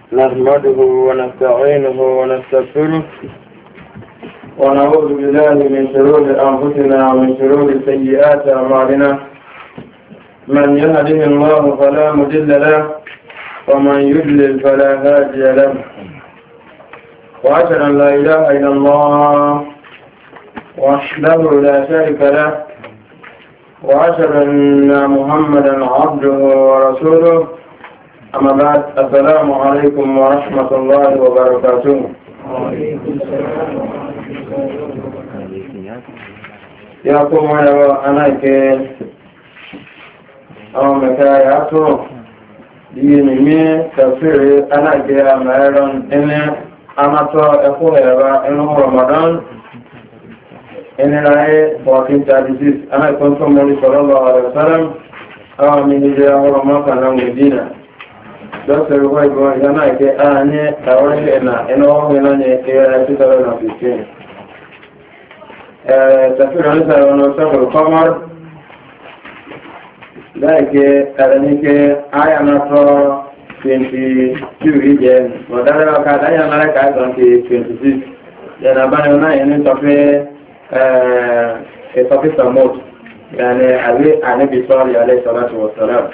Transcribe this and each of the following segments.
نحمده ونستعينه ونستغفره ونعوذ بالله من شرور أنفسنا ومن شرور سيئات أعمالنا من يهده الله فلا مضل له ومن يضلل فلا هادي له وأشهد أن لا إله إلا الله وحده لا شريك له وأشهد أن محمدا عبده ورسوله أما بعد السلام عليكم ورحمة الله وبركاته يا قوم يا أناك أمك يا تو ديني تفسير أناك يا مهران إن أنا تو أقول يا إنه رمضان إن لا 1436 أنا كنت مولى صلى الله عليه وسلم من هجرة رمضان المدينة Dr. White was an idea and all in 2015. The French are on several common like Aranike, I am not 22 regions, but I am like I 26. Then Abana in a topic of mode, and I be sorry, I let Salat.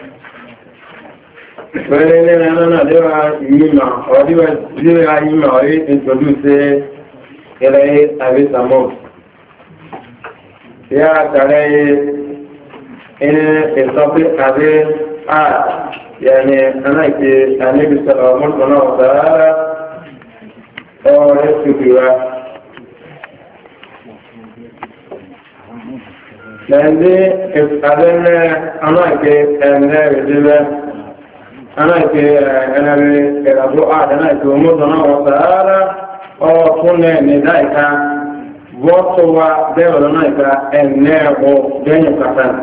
Well, there are Yima, or there are Yima, or introduce a most. There are in a topic as Yani, and I say, I need to sell more than or rescue. Then if other anarchy and there is أنا أنا الأبوات أنا كمودنا وسارة أو كنا ندايك وصوا دولنا كأنه جن كفن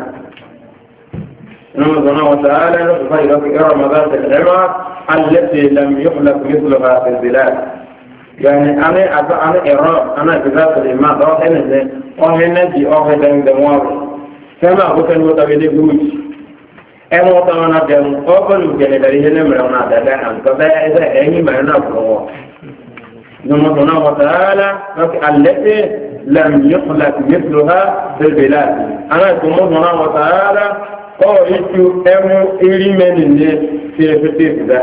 نمودنا وسارة فإذا في رمضان العمر التي لم يخلق مثلها في البلاد يعني أنا إيران أنا بذات الإمام أو هنا أو هنا دي أو هنا دموع كما هو كان متبادل ẹmọ tọrọ náà dẹmu ọkọlù gẹlẹdẹrí ilé mìíràn náà dẹdẹ àǹkọbẹ ẹsẹ ẹyìn mìíràn náà fọwọ nọmọdún náà wọta ara lọkì alẹsẹ lẹmìíràn mẹsùlùmí ha bẹbẹlá àwọn ìtòmọdún náà wọta ara ọ ìtú ẹmu irímẹni ní fìrẹfìtì ìfìdá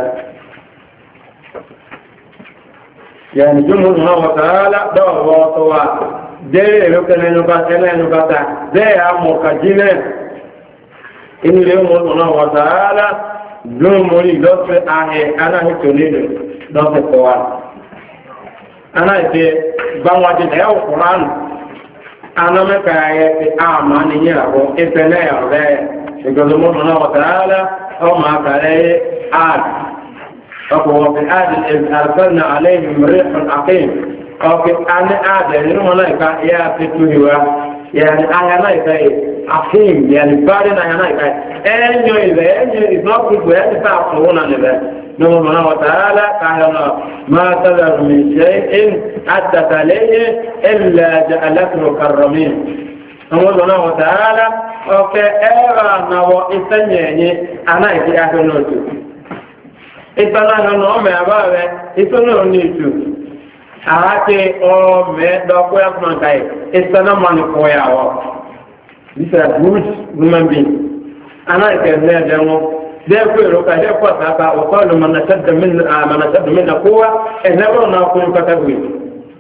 yẹn jùmọdún náà wọta ara dọwọ tọwà dẹrẹ ẹlẹnukata dẹrẹ amọkàjínẹ inú ilé wọn náà wọ́n sàárà lóun mórí lọ́fẹ́ ahẹ́ aláhìtò nílò lọ́fẹ́ kọwa aláìsẹ́ báwọn jẹ́ ẹ̀yà òkúránù anamẹ́ka ayẹ́ ti àmà níyẹ́ àwọ̀ ìfẹ́lẹ́ ọ̀rẹ́ ìgbẹ̀lẹ́mọ́nà náà wọ́n sàárà ọmọ akàrẹ́ àd ọkọ̀ wọ́fẹ́ àd àrùsọ́nà àlẹ́yìn mẹ́rẹ́fún àkíyàn ọkọ̀ àd nínú wọn náà ìka ìyá àti túhìwá يعني أنا إذا عظيم يعني بعدين أنا إذا أنيو إذا good way تعرفون عن ذا نمر وتعالى تعالى ما تذر من شيء أتت عليه إلا جعلته كالرميم نمر وتعالى أوكي أرى نو إثنيني أنا إذا أهونتو إذا أنا نوم أبغى إذا نونيتو Ake ome doko ya kumankai. Isana mani koya wa. These are good human beings. Ana ikemea demo. Therefore, roka kwa sasa wakalu manashadda minna kuwa enebo na kumpata huyu.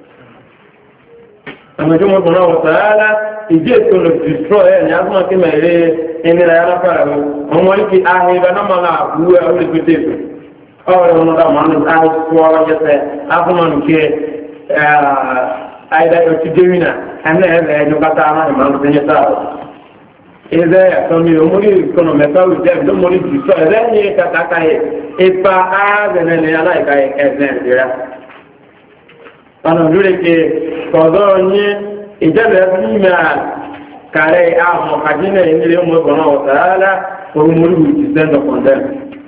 Amajumu kuna wa taala ije to destroy ni azma kima ile enela yana para omwaliki ahiba na mala kuwa ule kutefu. Awale wanoda manu ahi kuwa wajese afuman ke aida yotidewina ane nyukata ama manu tenye sawa eze atomi omuri kono metawu dem do mori diso eze nye kataka ye ipa azenele yana ikaye ezen dira ana lure ke kodo nye ijebe nima kare ahụ kajina enire mo bona wataala omuri witizendo kondem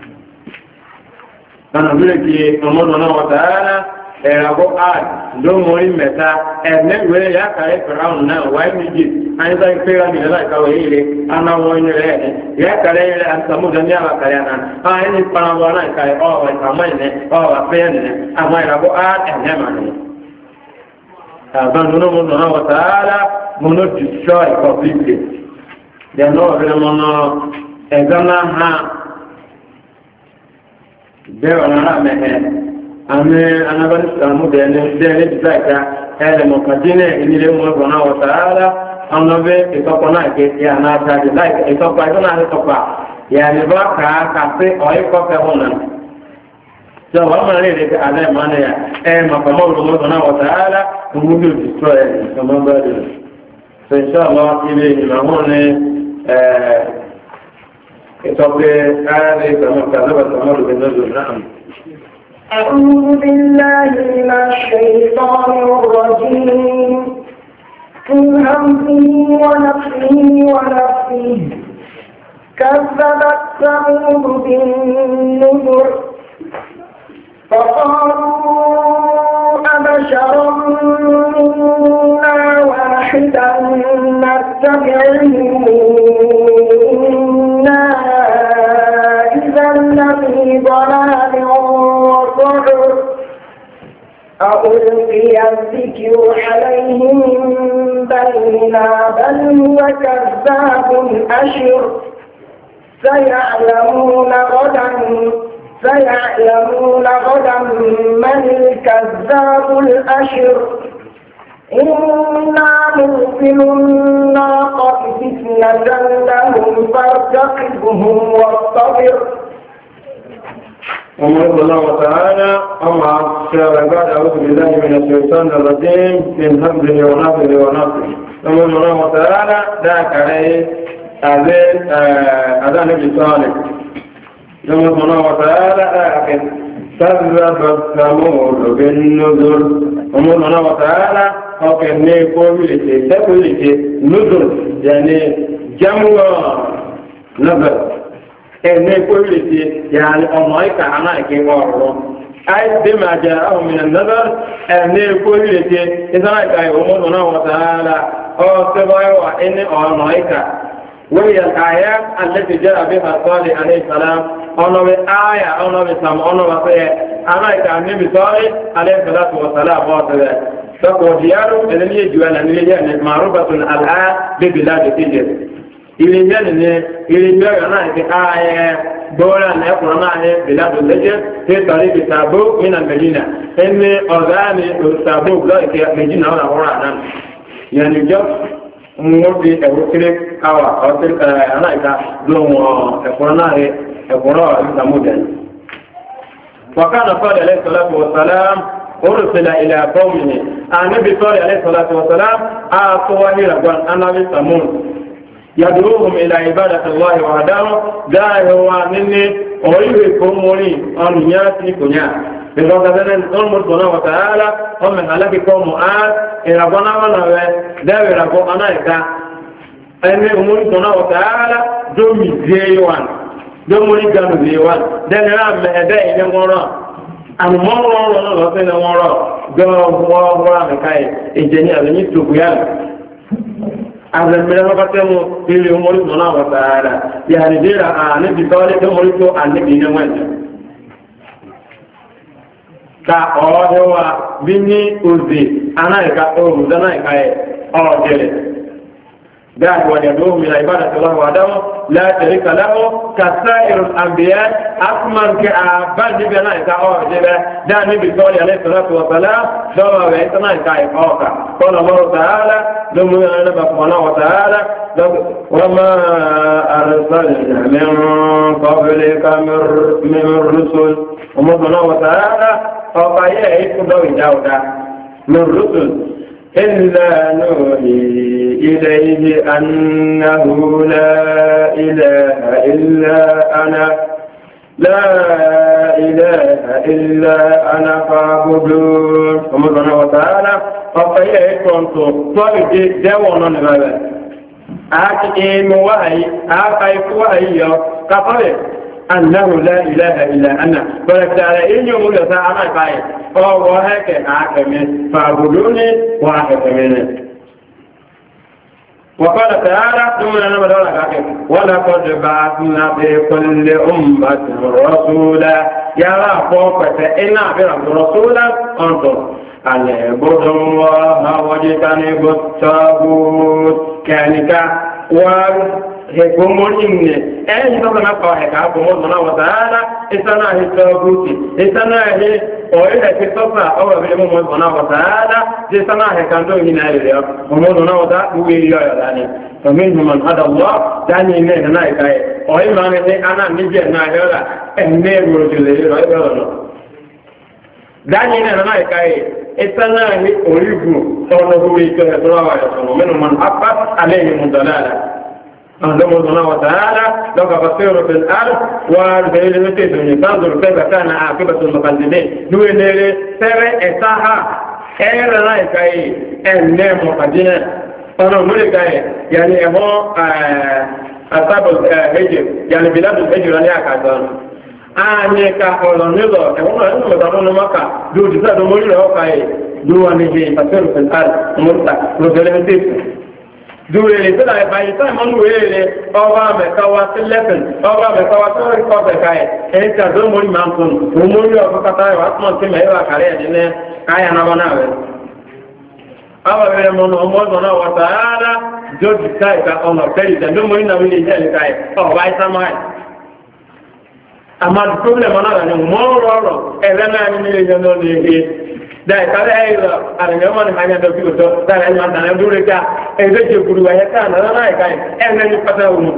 ana lure ke omodo na wataala ẹ̀rọ àd ló mọ̀rí mẹ́ta ẹ̀mẹ́wẹ̀ẹ́ yá kàrẹ́ fìràún náà wáyé méjì an sai fira ni la ka wele ana woni re ya kare ile an samu da ya ba kare nan a ni para wana kai o wa kamai ne o wa pe ne amai ra ko a ne ma ne ta ban no mo no wa taala mo no destroy completely they no re mo no ezana ha de ona me he ame anabani samu de ne bisaka ele mo kadine ni le mo na wa taala anobe ikopona ke ya na ta de like ikopa ina na ikopa ya ni ba ka pe o ikopa honan so wa ma le de ale mane ya ma pa mo na wa taala mu do destroy so ma ba de so inshallah ile ni ma hone itope ale kama kadaba kama do benazo naam أعوذ بالله من الشيطان الرجيم من همه ونفسه ونفسه كذبت ثمود بالنذر فقالوا أبشرا منا واحدا نتبعه إنا إذا لفي ضلال وسعر ألقي الذكر عليه من بيننا بل هو كذاب أشر سيعلمون غدا من الكذاب الأشر إنا نرسل الناقة فتنة لهم فارتقبهم واصطبر الله تعالى أما بعد أعوذ بالله من الشيطان الرجيم من همزه ونفخه ونفخه الله تعالى ذاك عليه أذان نبي صالح الله تعالى كذب ثمود بالنذر الله تعالى وكان يقول نذر يعني جمع نذر ẹni kórìí ti yàrá ọmọ ìka àná ìkíwọ́ ọ̀rọ̀ àìsí máa jẹ àwọn mìíràn náà ẹni kórìí ti ìsára ìka ìwọ̀n náà wọ́n tààrà ọ̀sẹ̀bọ̀ẹ́wà ẹni ọ̀nà ìka wíyà àyà àlẹ́tì jẹ́ àbí àtọ́lẹ̀ àlẹ́sàlám ọ̀nàwẹ̀ àyà ọ̀nàwẹ̀ sàm ọ̀nàwẹ̀ fẹ́ àná ìka níbi sọ́rí àlẹ́sàlátù wọ̀sálà bọ́ọ̀sẹ̀ dọ́kọ̀ dìyàrú ẹni ìjùwẹ̀ ilé ni ilé yẹn náà ti ayẹ gbọ́dọ̀ náà ẹ̀kọ́ náà ní biladu lẹ́jẹ̀ tí tọ́lí bi tàbó mina mẹ́línà ẹni ọ̀gá ni tàbó gbọ́ ìkẹ́ mẹ́jìnà ọ̀nà ọ̀rọ̀ àná yẹn ni jọ́ mo di ẹ̀wọ́ kiri awa ọ̀tí náà ìka lóhùn ẹ̀kọ́ náà ní ẹ̀kọ́ náà ìsàmú dẹ̀. wàkàna sọ́ọ̀dì alẹ́ sọ́lá tó wọ́sálàm orùsílẹ̀ ilẹ̀ àkọ́wìnì àníbi sọ́ọ̀dì alẹ́ sọ́lá tó wọ́sálàm àtọwáhì ràgbọ́n anábì sàmún يدعوهم إلى عبادة الله وحده داهوا مني أريكم مري أن ياتي كنيا بغضبنا نمر سبحانه وتعالى هم هلككم آت إلى بنا ولا داوي ربو أنا إذا أن أمور سبحانه وتعالى دومي زيوان دومي كانوا زيوان دن رام مهدا إلى مرا أن مرا ولا لسنا مرا دوا مرا مكاي إنجني أبني تقيان azamira wakatemu ili umuri mwana wa taala yani dira anabi tawali umuri to anabi ne wanda ka ohewa bini uzi anaika o danaika e o jere دعوا ويدعوهم إلى عبادة الله وحده لا شريك له كسائر الأنبياء أكمل كأبان نبينا إساء جبه دا نبي صلى عليه الصلاة والسلام دعوا ويتنا إساء إفاقا قال الله تعالى دعوا إلى نبي سبحانه وتعالى وما أرسلنا من قبلك من الرسل وما سبحانه وتعالى فقايا إسكدوا إجاودا من الرسل إلا نوحي إليه أنه لا إله إلا أنا لا إله إلا أنا فاعبدون سبحانه وتعالى فقيل كنتم طالب دوانا نبأ أكيد وحي أكيد وحي كفر أنه لا إله إلا أنا فلكتعالى إن يوم لساعة فايد فهو هكذا أكمل فاعبدوني وأكمل وقال تعالى ثم لنا بدولا ولقد بعثنا في كل أمة رسولا يرى فوقة إنا برد رسولا أنتم أن اعبدوا الله واجتنبوا الطاغوت كانك hekomoni eh ndo na kwa heka hapo Mungu wa Ta'ala isana hitabuti isana he oile kitoka au vile Mungu wa Ta'ala isana heka ndo inaele Mungu wa Ta'ala uwe ya ndani faminhum man hada Allah dani ne na kai oile maana ne ana nije na hela enne rojule ro dani ne na kai isana he origu ono huwe to ya towa ya somo minhum man haqqat alayhi mudallala الله وتعالى لو بصيروا في الأرض والبيل متيسون تنظر كيف كان عاقبة المكذبين نقول لي سر إساها إير رايكاي إنهم مقدمين أنا ملكاي يعني هو أصحاب الهجر يعني بلاد الهجر اللي أكادون أني كأولون نزوا هم هم يدرون مكة دو جزء دو مولي هو كاي دو أني بصيروا في الأرض مرتا رجل متيسون duwele tó láì báyìí tó ìmọ̀ nùwélé ọba mẹ́kọwá sí lẹ́fìn ọba mẹ́kọwá tó rí kọ́fẹ̀ káyẹ̀ ẹ̀yìn tí a tó mórí máa ń fún un mórí ọkọ̀ kátà ìwà tó mọ̀ sí mẹ́wàá kàrẹ́ ẹ̀ nílẹ̀ káyà náà náà rẹ̀. ọba bẹ̀rẹ̀ mọ́nà ọmọdún náà wọ́n sàárà jọ́jì káyìká ọmọ kẹ́rì tẹ̀dọ́ mórí náà wílé jẹ́ ìkáyẹ̀ ọba ìsámáì. àmà pọ́blẹ̀mù náà ni mọ́ rọrọ̀ ẹ̀rẹ́ náà ní ilé ìjọ náà lè dai kala ayro aranga man hanya do fi to dai man tan dure ka e de je guru wa ka na na kai e na ni pata umu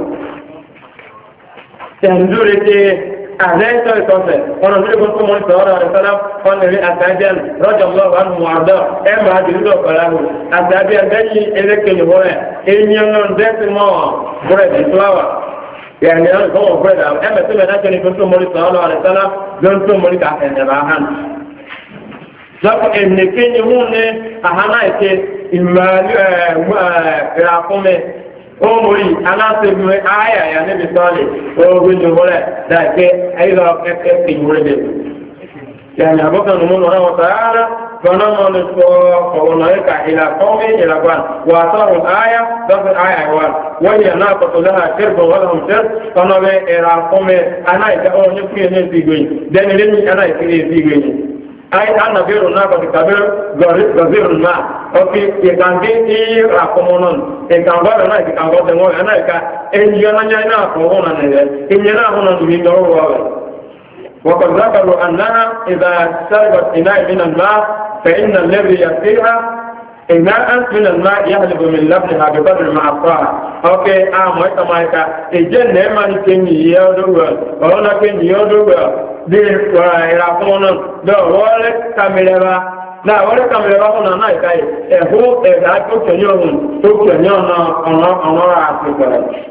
tan dure te azai to to se ono dure ko mo to ora salam on ne asajan radiyallahu anhu warda e ma di do kala hu asabi andani e de ke ni ho e nyon de mo bure di flower yani ana ko bure da e ma te na ke ni ko mo ri sallallahu alaihi wasallam don to mo ri ka ne ba han zako ennekenye hune ahana eke imali rakume omori anase mwe aya ya nebe sale ogunyo hole dake ayo eke yurebe yani aboka numono na wataala fanama nuko wanaeka ila qawmi ila kwan wa asaru aya dafa aya wa hiya naqatu laha shirbu wa lahum shirb fanabe ila qawmi anaika onyo kuyene sigwe deneleni anaika sigwe ay ana biro na ko kabir gazir ma oki e kan di ra komonon e kan ba na ki kan ba de mo ana ka en yo na nya na ko ona ne e nya na ona du mi do wa wa qad zakaru annaha idha sarbat ina min al-ma fa inna alladhi yasiha إناء من الماء يهلب من لبنها بقدر ما أفرها أوكي mo tamaika eje ma ni kenyi yodowa ona kenyi yodowa de wa ira kono do wole kamera na wole kamera ona na kai e ho e da ko kenyo hun to kenyo na ona ra afrika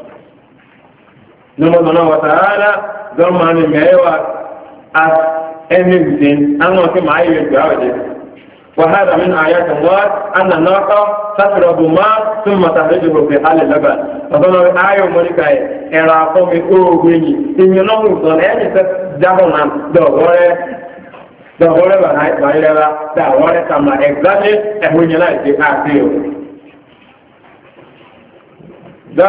no wa taala do mani mewa as anything anu ke mai we gawe. وهذا من آيات الله أن الناقة تشرب ماء ثم تخرجه في حال اللبن فظن آية ملكة إلى قوم أوغني إن ينظر صلاه تجاهنا دورة بحيرة دورة كما exactly أهون يلاقي في آسيو ده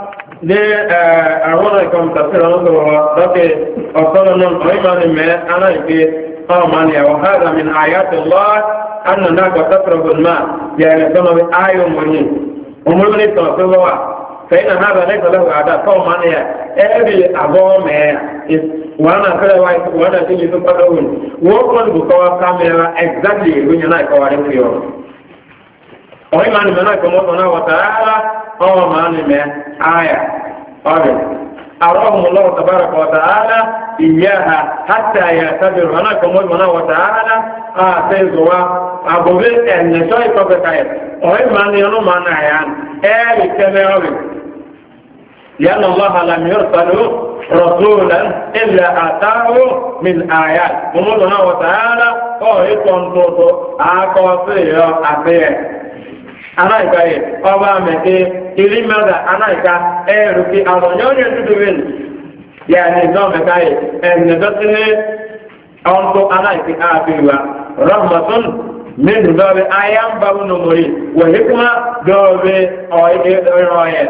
أهون يكون تفسير الله ده أصلا أيضا من أنا في أمانيا وهذا من آيات الله أن الناقة تشرب الماء يعني كما آية منين ومن يتوقع فإن هذا ليس له أعداء فأمانيا أبي أبوه وانا كذا وانا تيجي تقولون وكل بكوا كاميرا exactly when you're not covering for you. أي ماني منا كموتنا وتعالى أو ماني من آية أبي أرحم الله تبارك وتعالى إياها حتى يعتبر هنا كموتنا وتعالى سيزوا أبو بيت أن نشاي فبكاية أي ماني أنو مانا يعني أي كميرا لأن الله لم يرسل رسولا إلا آتاه من آيات ومولنا وتعالى هو يتنطط أقوصي أبيه أنايكا أبا مكي إلي ماذا أنايكا إيروكي أرونيون يتدوين يعني نوم كاي أن ندسني أنتو أنايكي آبيوا رحمة من باب آيام باب نموري وحكمة باب أوائل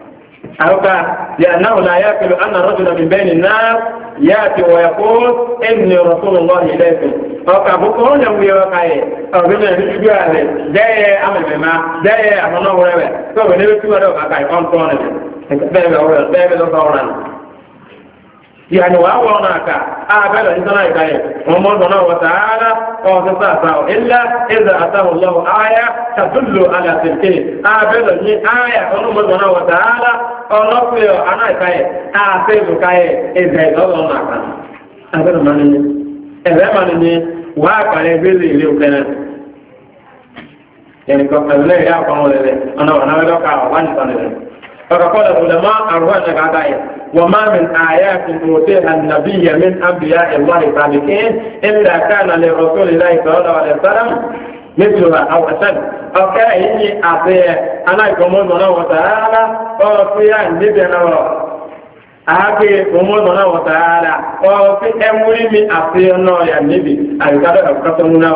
لأنه لا يأكل أن رجلا من بين الناس يأتي ويقول إني رسول الله إليكم بكون يوم يوكاي بنا نجيب هذا ده أمر ما ده أمر نورة فبنا نجيب هذا كاي كونتون ده يعني وأولناك أبدا إنسان يكاي ومن سبحانه وتعالى وتساسا إلا إذا أتاه الله آية تدل على تلك أبدا آية ومن سبحانه وتعالى ونقول أنا كاي أعطيك كاي إذا يدلوناك أبدا ما نني وأكاي بيزي ليوكنا يعني كفر لا يقوم له أنا ولا كأوان فقال العلماء أرواحنا كذا وما من آيات أوتيها النبي من أنبياء الله السابقين إلا كان لرسول الله صلى الله عليه وسلم مثلها أو أشد أو كأني أعطيه أنا يكون الله وتعالى أو في النبي أنا أعطي الله وتعالى أو في أمري من أعطيه الله يا النبي أيضا أفكتمنا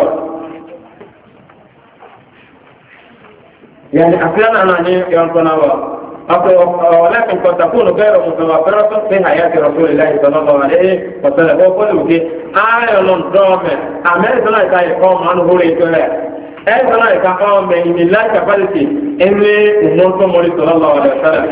يعني أحيانا أنا ينقلنا ولكن قد تكون غير متوفرة في حياة رسول الله صلى الله عليه وسلم وقل لك آيون دومة أمين سنة يقوم عنه هوريته أي سنة يقوم من الله كفالتي إني أمونكم مولي صلى الله عليه وسلم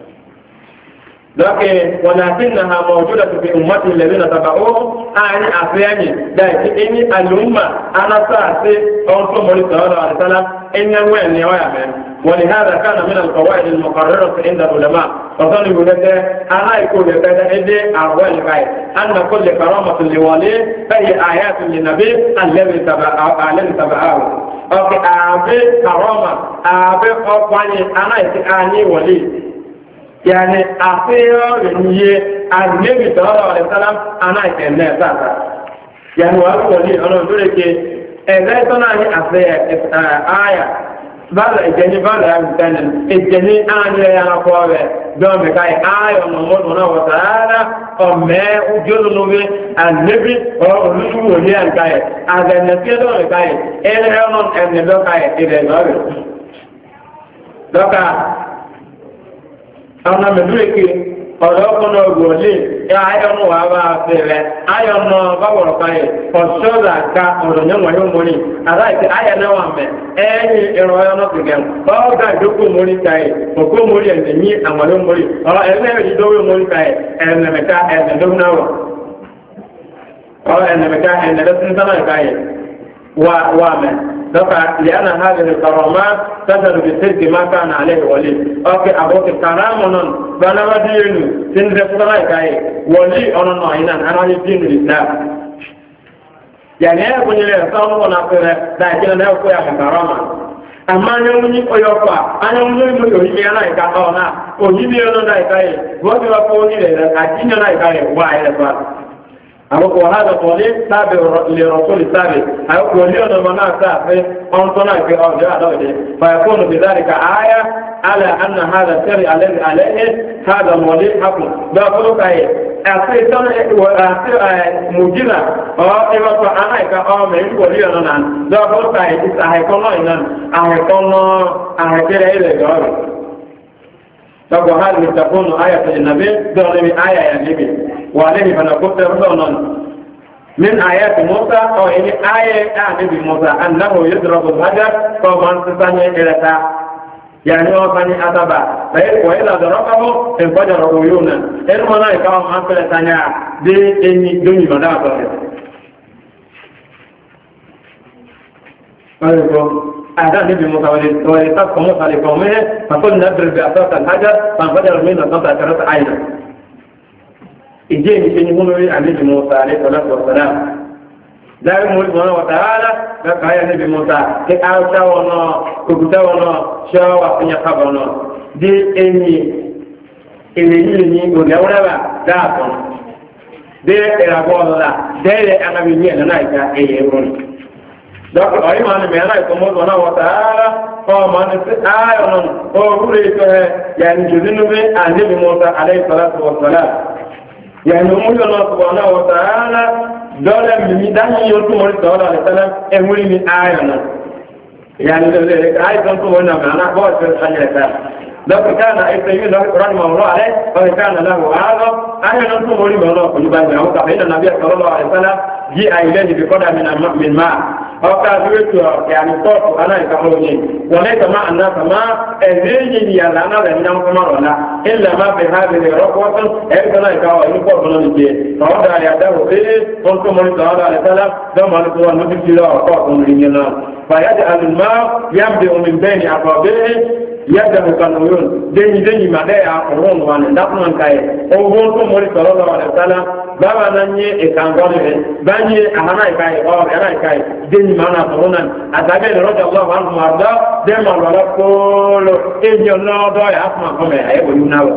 لكن ولكنها موجودة في أمتي الذين تبعوه أعني أفياني لكن إني الأمة أنا سأسي أنتم مولي صلى الله عليه وسلم إنه وين يوامن ولهذا كان من القواعد المقررة عند العلماء فظنوا لك أنا يكون لك إذن أرواح الغاية أن كل كرامة لولي فهي آيات للنبي الذي تبعه أوكي أبي كرامة أبي أقواني أنا يتعني ولي يعني أخير النية النبي صلى الله عليه وسلم أنا يتعني ذاتا يعني وأقول ولي أنا أقول لك إذا تناهي أخير آية bala ejeni bala amtana ejeni anya ya na kwawe do me kai ayo Muhammad wa ta'ala o me ujulu nobe annabi o lusu woni an kai aga na do me kai ele non en do kai ide do doka ana me dueke ọ̀dọ́ kọ́nà ògbòlì ayọ́nù wà bá fẹ́rẹ̀ ayọ́nù báwọ̀rọ̀ káyẹ̀ ọ̀ṣọ́dà ká ọ̀rọ̀ nyẹ́wọ̀n yóò mọ́ni aláìsí ayẹ́nẹ́wà mẹ́ ẹ̀yìn ìrọ̀ ọ̀yọ́nù kìkẹ́ ọ̀gá ìjókòó mọ́ni káyẹ̀ òkú mọ́ni ẹ̀sẹ̀ ní àwọn yóò mọ́ni ọ̀rọ̀ ẹ̀lẹ́ ìdídọ́wọ́ mọ́ni káyẹ̀ ẹ̀nẹ̀mẹ̀ká ẹ̀nẹ̀dọ́gbọ̀náwọ̀ ọ̀rọ̀ ẹ̀nẹ̀mẹ̀ká ẹ̀nẹ̀dọ́gbọ̀náwọ̀ لأن هذه الكرامات تدل بسلك ما كان عليه ولي أوكي أبوك كرامنا فأنا بدينه سنرف صلاحك ولي أنا نعينا أنا دين الإسلام يعني يكون لي صامو ونقره لكن أنا أقول يا كرامة أما يومي أيوكا أنا يومي يومي أنا إكاونا ويبي أنا إكاي وأبي أقولي له أدين أنا إكاي واحد أقول هذا طريق تابع لرسول السابق أقول لي أنا منا سافر أنتنا في أرجاء دوله فيكون بذلك آية على أن هذا السر الذي عليه هذا المولي حق بقولك أي أصير مجرى أو إذا أنا كأم يقول لي أنا بقولك أي أهيكون إلى جواره فقال هذه تكون آية النبي ضمن آية النبي وعليه فنقول تفضلنا من آيات موسى أو إن آية النبي موسى أنه يضرب الحجر فمن تسني إلى يعني هو ثاني أتبع وإذا ضربه انفجر عيونا الملائكة من كل ثانية دي إني دني مدافع أهدى النبي موسى ولتسق موسى لقومه فقلنا نضرب بأساس الحجر فانفجر منه 12 عينا إجيني شيء يقول لي النبي موسى عليه الصلاة والسلام لا يقول سبحانه وتعالى لك يا النبي موسى كأوتا ونا كوكوتا ونا شاوى فيا خبرنا دي إني إني ونورا دافن دي إرابولا دي أنا بني أنا نايكا إيرون donc ay man me ala ko mo na wa taala ko man se ayon o rure ko yani judinu be anabi Musa alayhi salatu wa salam yani mo yo na subhanahu wa taala dole mi dan yo to mo sallallahu alaihi wasallam e muri mi ayana yani le ay don to wona mana ko se khayata لو كان ابن رحمه الله عليه وكان له اعظم انا ننظر لي موضوع كل هو فإن النبي صلى الله عليه وسلم جاء اليه بقدر من ماء او كان يعني صوت انا كموني وليس مع الناس ما الذي يلانا لنا كما ولا الا ما في هذه الركوه ايضا كان يقول بني فوضع يده في قلت من صلى الله عليه وسلم لما نقول النبي صلى الله عليه وسلم فيجعل الماء يبدأ من بين اصابعه yadda kanuyun denyi ma da ya kurun wani da kuma kai o gon to mori sallallahu alaihi wasallam baba nan ye e kan gole banye ahana kai o era kai denyi mana kurunan azabe radiyallahu anhu arda de ma wala ko e nyono do ya asma ko me ay wonu nawo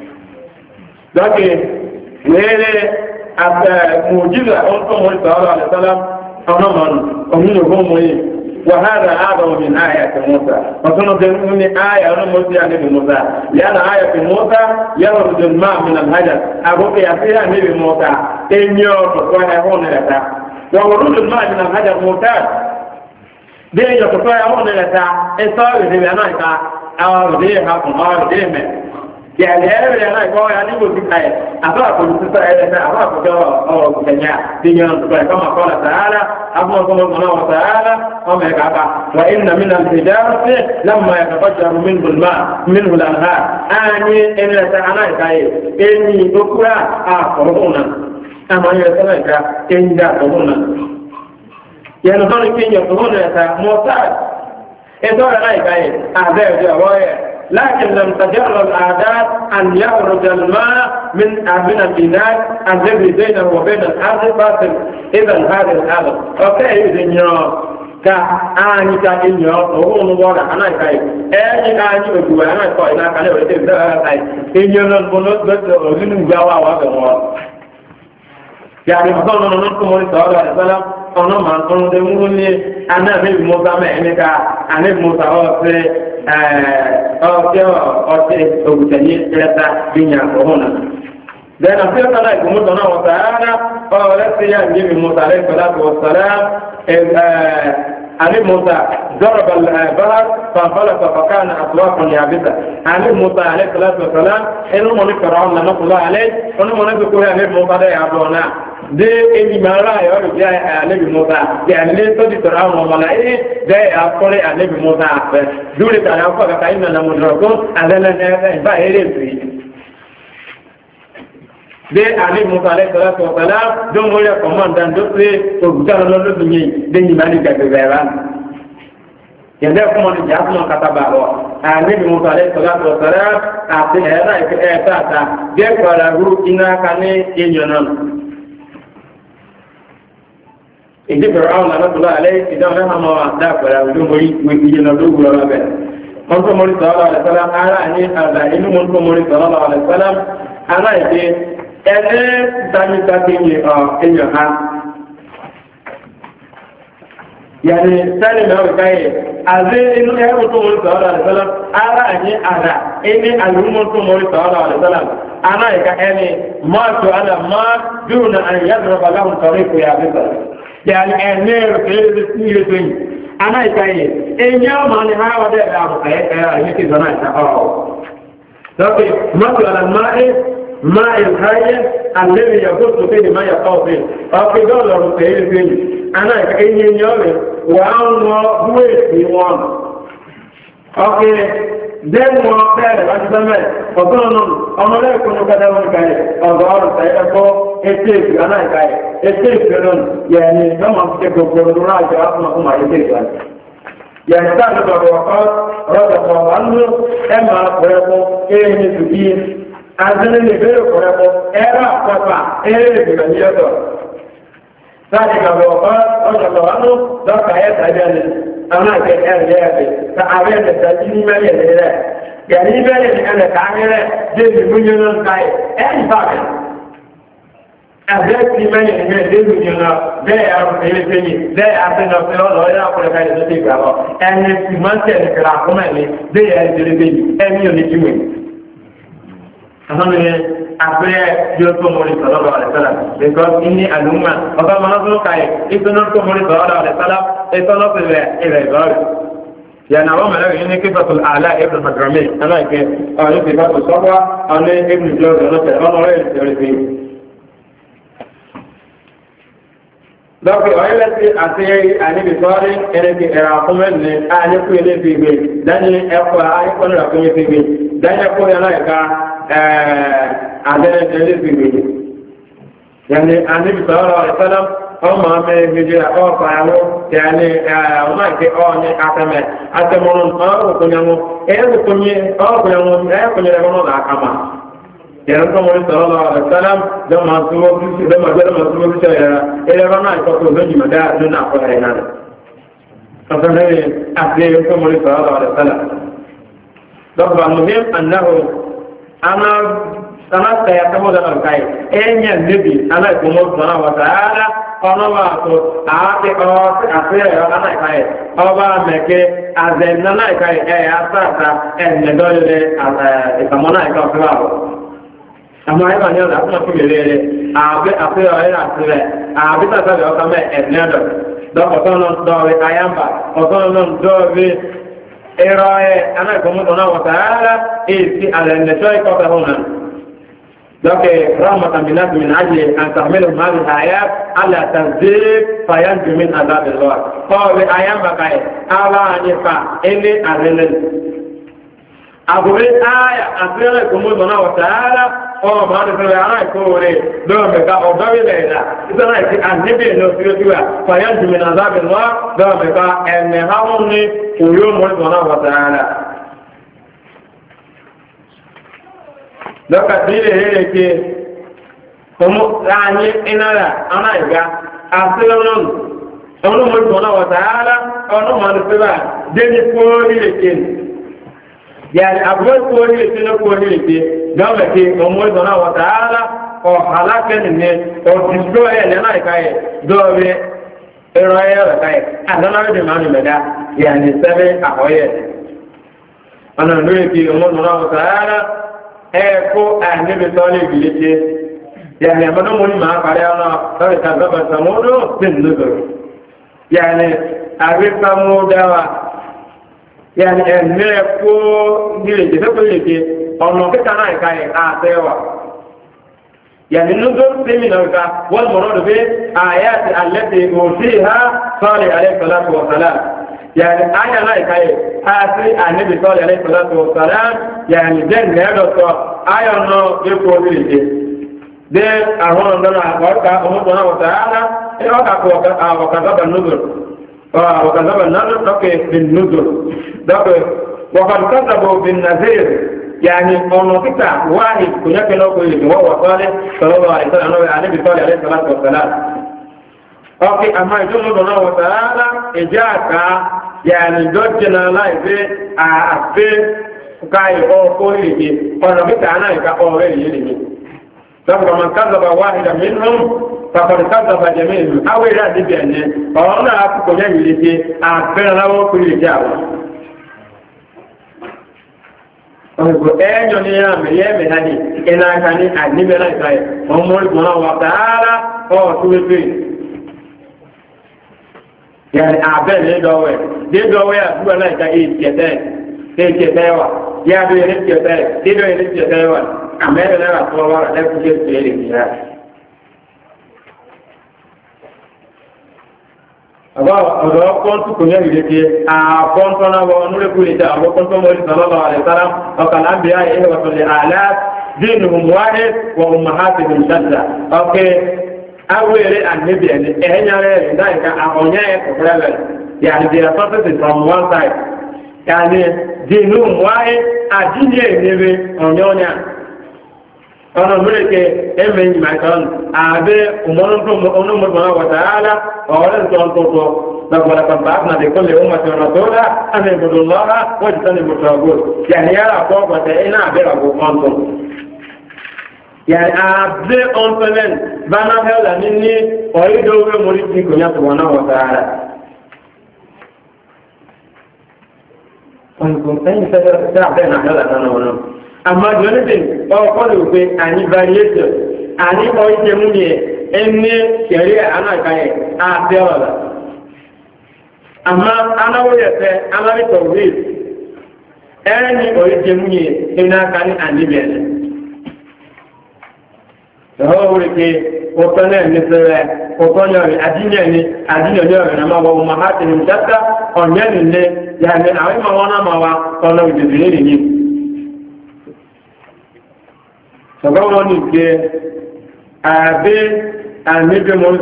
dake wele aba mujiza on to mori sallallahu alaihi wasallam ona man onu go moyi وهذا أعظم من آية موسى وسنظن من آية موسى نبي موسى لأن آية موسى يخرج الماء من الهجر أبوك يصير نبي موسى إن يوم وهون لك وورود الماء من الهجر موسى دين يقصى هون لك إصاب في بنائك أو ديها أو ديمة يعني هذا أنا يقول يعني يقول في آية أفرق السفارة أفرق أو كنيا دين كما قال تعالى أبو الله تعالى وما يقع وإن من الحجارة لما يتفجر منه الماء منه الأنهار أني إن لتعناك إني أكرا آخرون أما يتناك إن جاءتهن يعني ذلك إن يتهن يتموتات إذا رأيك أعداء جوايا لكن لم تجرى الأعداد أن يخرج الماء من الإناء الذي بينه وبين الأرض فاصل إذا هذا الأرض أوكي إذن كأني كأني هو نوارا أنا كاي أني كأني أقول أنا كاي أنا كأني أقول كاي إني نقول بس أقول جوا وابنوار يعني مثلا نقول صلى الله عليه وسلم أنا ما أقول دموني أنا من موسى ما إنك أنا موسى أوكي أوكي إلى بنيا كورونا لأن في صلاة موسى وتعالى قالت يا نبي موسى عليه الصلاة والسلام علي موسى ضرب البحر فانفلق فكان أطواقا يابسة علي موسى عليه الصلاة والسلام إنه من فرعون لنقل الله عليه إنه من ذكر عليه موسى ده يعبدونه de eni mara yo ru ya anabi Musa ya ne to di Fir'aun wa malai de akore anabi Musa afa dure ta na ko ka inna la mudrakun adana ne ba ere fi de anabi Musa alayhi salatu wa salam don wala commandant do se to gutara lo do ni de ni mani ka be ba ya de ko mon ja ko kata ba ro anabi Musa alayhi salatu wa salam ate era ke ta de ko la ru ina kane enyonon ìdí Fir'aun lánàtúlá alẹ́ ìdáwọn ẹ̀hàn máa dáàpẹ̀rẹ̀ àwùjọ mọ́rí ìjìnà lóògùn ọ̀rọ̀ abẹ́ wọ́n tó mọ́rí sọ́lá alẹ́sálám ara ní àdá inú mọ́ tó mọ́rí sọ́lá alẹ́sálám ara ìdí ẹni dámítàkì èèyàn ha yàní sẹ́ni mẹ́rin káyẹ̀ àti inú ẹ̀rù tó mọ́rí sọ́lá alẹ́sálám ara ní àdá ẹni àlùmọ́ tó mọ́rí sọ́lá alẹ́sálám ara ìka ẹni máa tó àdá máa dúró يعني أمير كيف تسيرتني أنا كاي إن يوم أنا هذا أبو كاي يكذب أنا لكن مثل الماء ماء الحي الذي يغط فيه ما يقع فيه أو دولار كيف أنا كاي يوم وأنا هو في وان أوكي then mo bẹ̀rẹ̀ láti sẹ́mẹ̀ ọ̀gbọ́n náà ọmọlẹ́kùn ní kẹta wọn kàí ọ̀gọ́ ọ̀rọ̀ sẹ́yẹ́ kọ́ ètè ìfì aláìkáì ètè ìfì náà yẹni lọ́mọ ti gbogbo ọdún ráàjọ afúnmakún máa ètè ìfì yẹni táàbí bọ̀rọ̀ ọ̀kọ́ rọ́dọ̀kọ̀ wánú ẹ máa pẹ̀rẹ̀kọ́ eré ní tùbí azẹ́lẹ̀ lè bẹ̀rẹ̀ pẹ̀rẹ̀kọ́ ẹ̀rọ àpapà eré ìgbìmọ̀ ní ọ̀dọ̀ táàbí bọ̀rọ̀ ọ̀kọ́ rọ́dọ̀kọ̀ wánú lọ́kà ẹ̀ tàbí أنا كأرجع فأبين التجني ما يدري يعني بين أنا كاميرا جد مليون كاي أي فاهم أبين ما يدري جد مليون ده أروح يلتني ده أبين أفضل الله يا أقول كاي ده تيجا أنا في منطقة كلام كمان ده يدري ده أمي يونيكيمي أهم afre yo to mori sallallahu alaihi wasallam because inni alumma oka manazo kai itono to mori sallallahu alaihi wasallam itono se ebe gari ya na wa mala inni kifatul ala ibn madrami ana ke ani kifatul sabwa ani ibn jawz ana ke ana re donc oyela ti ase ani bi sori ene ki era komen ne ani ku ele bibe dani e ko ani ko na ko bibe dani ko yana ka adene ele bibe yani ani bi sallallahu alaihi wasallam o ma me hijira o fa yawo yani o ma ke o ni atame atemono o ko nyamo e ko nyi o ko nyamo e ko nyere no da kama yẹn tó mọ̀rí sọ̀rọ̀ lọ́wọ́ àlẹ́sálàm dọ́mà tó ṣe ẹ̀rẹ́ rọ́nà ìkọ́kọ́ lóyìn mọ̀dá lónà àkọ́rẹ́ náà ọ̀sán lẹ́yìn àti ẹ̀yẹ tó mọ̀rí sọ̀rọ̀ lọ́wọ́ àlẹ́sálàm dọ́kọ̀ àmúhìm ànáhù anáṣẹ́yà tó mọ̀dá náà káyì ẹ̀yẹ níbi aláìkọ́mọ́ sọ̀rọ̀ wọ̀tàálá ọ̀nàwà tó àti àfẹ́rẹ́ anáìkáyì ọba mẹ́kẹ́ àzẹ̀ nánáìkáyì ẹ̀yà sáàtà ẹ̀nẹ̀dọ́lẹ̀ ìkàmọ́náìká fẹ́ àmọ́ ayé wàá ní ọ̀dà fún ọ̀fun mèrè rẹ̀ àbẹ́ ọ̀rẹ́ àti rẹ̀ àbí tàbí ọ̀kà mẹ́ ẹ̀dínlẹ́dọ̀ dọ́kọ̀tọ́ náà dọ̀wé ayámbà ọ̀tọ́ náà dọ̀wé ẹ̀rọ ẹ̀ anáìkọ́mọ́tò náà wọ̀tà rárá èsì àlẹ́ ẹ̀nẹ́tọ́ ìkọ́kẹ́ hùn náà dọ́kẹ́ rahmat aminat min ajli an tahmilu hadi ayat ala tasdib fayanju min azabillah kọ́wé ayámbà káyé àwa ànyífa ẹni àrẹ́lẹ́ àbúrẹ́ àyà àfẹ́rẹ́ ìkọ́mọ́tò náà wọ̀tà rárá ọmọ máa ń sọ̀rọ̀ ara ìkórè lọ́wọ́ mẹ́ka ọ̀dọ́wìlẹ̀ ìlà ìsọ̀rọ̀ ìsì àníbì ní òsìrètìwà fàyà jùmínà zábì lọ́wọ́ lọ́wọ́ mẹ́ka ẹ̀mẹ̀ háwọn ní òyò mọ́lẹ́sọ̀ náà wọ̀tà ara. lọ́kà tí ilé rẹ̀ ké ọmọ láàyè inára aná ìga àfẹ́lọ́nù ọ̀nà mọ́lẹ́sọ̀ náà wọ̀tà ara ọ̀nà máa ń sọ̀rọ̀ déni kórè ké yani abuwa kori le tena kori le te gawe ke omo dona wa taala o halaka ne o destroy le na kai dobe eroye la kai adana de manu meda yani sebe ahoye ana ndoye ki omo dona wa taala ko ane be tole bilete yani amano mo ni ma kare ana tawe ta baba samodo tin nugo yani awe samodawa yani ẹ̀mẹ́ kó nílé jẹ́ sẹ́kọ̀ọ́ lè ṣe ọ̀nà kíkà náà ìka ẹ̀ àtẹ́wà yani nuzul sẹ́mìnà ìka wọ́n mọ̀rọ̀ rẹ̀ pé àyàtì alẹ́tẹ̀ òṣì ha sọ́ọ̀lì alẹ́sọ̀láṣù wọ̀sálà yani àyà náà ìka ẹ̀ àti àníbi sọ́ọ̀lì alẹ́sọ̀láṣù wọ̀sálà yani jẹ́ nẹ́ẹ̀dọ̀tọ̀ àyà náà ẹ̀kọ́ nílé ṣe dé àwọn ọ̀dọ́nà àkọ́kà ọmọdé wọ̀sálà وكذب النذر بالنذر وقد كذبوا بالنذير يعني أنوكتا واحد كنيك نوكو وهو صالح صلى الله عليه وسلم عليه صالح عليه الصلاة والسلام أوكي أما يجب الله وتعالى إجاك يعني دوجنا لا يبي أفي كاي أو كوريكي أنوكتا أنا يكا أوريلي يلي فمن كذب واحدا منهم فقد كذب جميعهم أو إلى دبيانه أولا أفكو يلي أفنا له كل جاو ẹ̀yọ́ ni a mẹ́yẹ́ mẹ́hàdì iná aka ní àdíbẹ̀lá ìsáyẹ̀ ọmọ ìgbọ̀nà wà tààrà ọ̀túwẹ́túwẹ́ yàrí àbẹ́ lédọ́wẹ́ àdúgbà láìka èkẹtẹ́ wà yàbẹ̀ ẹ̀lẹ́kẹtẹ́ wà àmẹ́rẹ̀ lẹ́wà tó wà lẹ́kùnjẹ́ tẹ́lẹ̀ kìíyà ọ̀dọ̀ kọ́ntù kò ní ìrètí àkọ́ntọ́ náà wọ onúrẹ́kù ìjà àwọn kọ́ntọ́ mọ́rí sọ́lọ́lọ́ àrẹ̀sára ọkàlá ń bí i ẹ̀hẹ́ wọ̀tọ̀lẹ̀ àlá dínú wáhẹ́ wọ mahati bin shadda ọkẹ́ awẹ́rẹ́ àníbi ẹni ẹ̀hẹ́nyàrẹ́ rẹ̀ dáìka àhọ̀nyẹ́ ẹ̀kọ̀fẹ́rẹ́ yàrá the authority from one side yàrá dínú wáhẹ́ àdínlẹ̀ ìnire ọ̀nyọ́nyà ọ̀nà mẹ́rẹ̀kẹ́ ẹ̀mẹ́ ìmàkàn àbẹ́ ọmọdún wàtàálà ọ̀rẹ́ ìtọ́ntọ́tọ́ lọ́gbọ̀lọpọ̀ bàbá lẹ́kọ́lẹ̀ ọmọdé ọ̀nàtọ́lá àmì ìbùdókòlá wọ́n ti tán ìbùdókòlá yàrá àkọ́kọ̀tẹ̀ iná àbẹ́ràgbò ọ̀ntọ́ yàrá àbẹ́ ọ̀ntọ́lẹ̀ bánà hẹ́lá ní ọ̀rídọ́wé mọ́rí tí kò yàtọ̀ wọn náà wàtàálà ọ̀nkùn ẹ̀yìn fẹ́ Amma the only thing, any variation, any oil any sharia anakai are there. Amma anawayate, anawito any oil in a can and live. The whole week, open and Mr. Okono, Adina, and Amawa Mahatin in Jata, or Yenin, Yan, I am one Mawa, or with the reading. So go on is and maybe more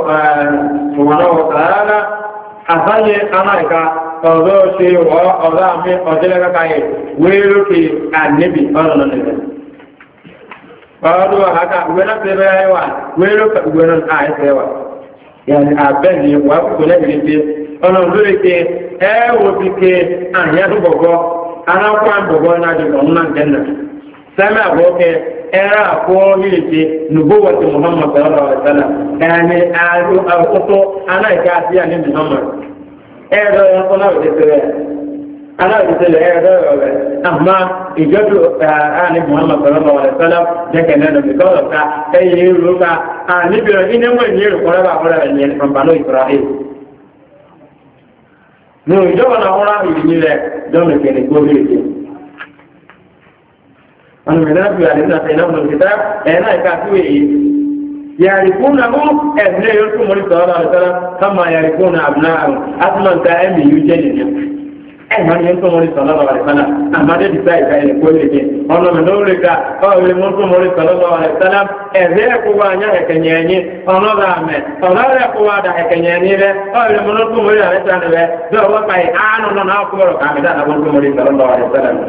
Asanye America, although she or me or Jelaka, we look at maybe on although we're not the very one, we look at when I say, I bet you what could let me on a really would be and Yago, and I'll find the one I did on London. Sama Boke. Era ko miliki nubuwati Muhammad sallallahu alaihi wasallam yani auto anaika pia ni Muhammad edo yona wetere ana wetere edo amma ijodu ani Muhammad sallallahu alaihi wasallam jeke neno because ka eyi ruka ani biro ine mo ni ru ko ba ko ni from Banu Israel no ijoba na ora ni le do me kene ko miliki أنا من أبي علينا سينام الكتاب أنا كاتوي يعرفونه أبناء يركم صلى الله عليه وسلم كما يعرفون أبناءهم أصلا كأمي يجنن من يركم صلى الله عليه وسلم أما ده بسائل كأن كل شيء أنا من أولئك أو يركم صلى الله عليه وسلم أذا كوانا هكنياني أنا دامه أنا كوانا هكنياني له أو يركم عليه وسلم ده هو كأي أنا نأكل كامدا نقول صلى الله عليه وسلم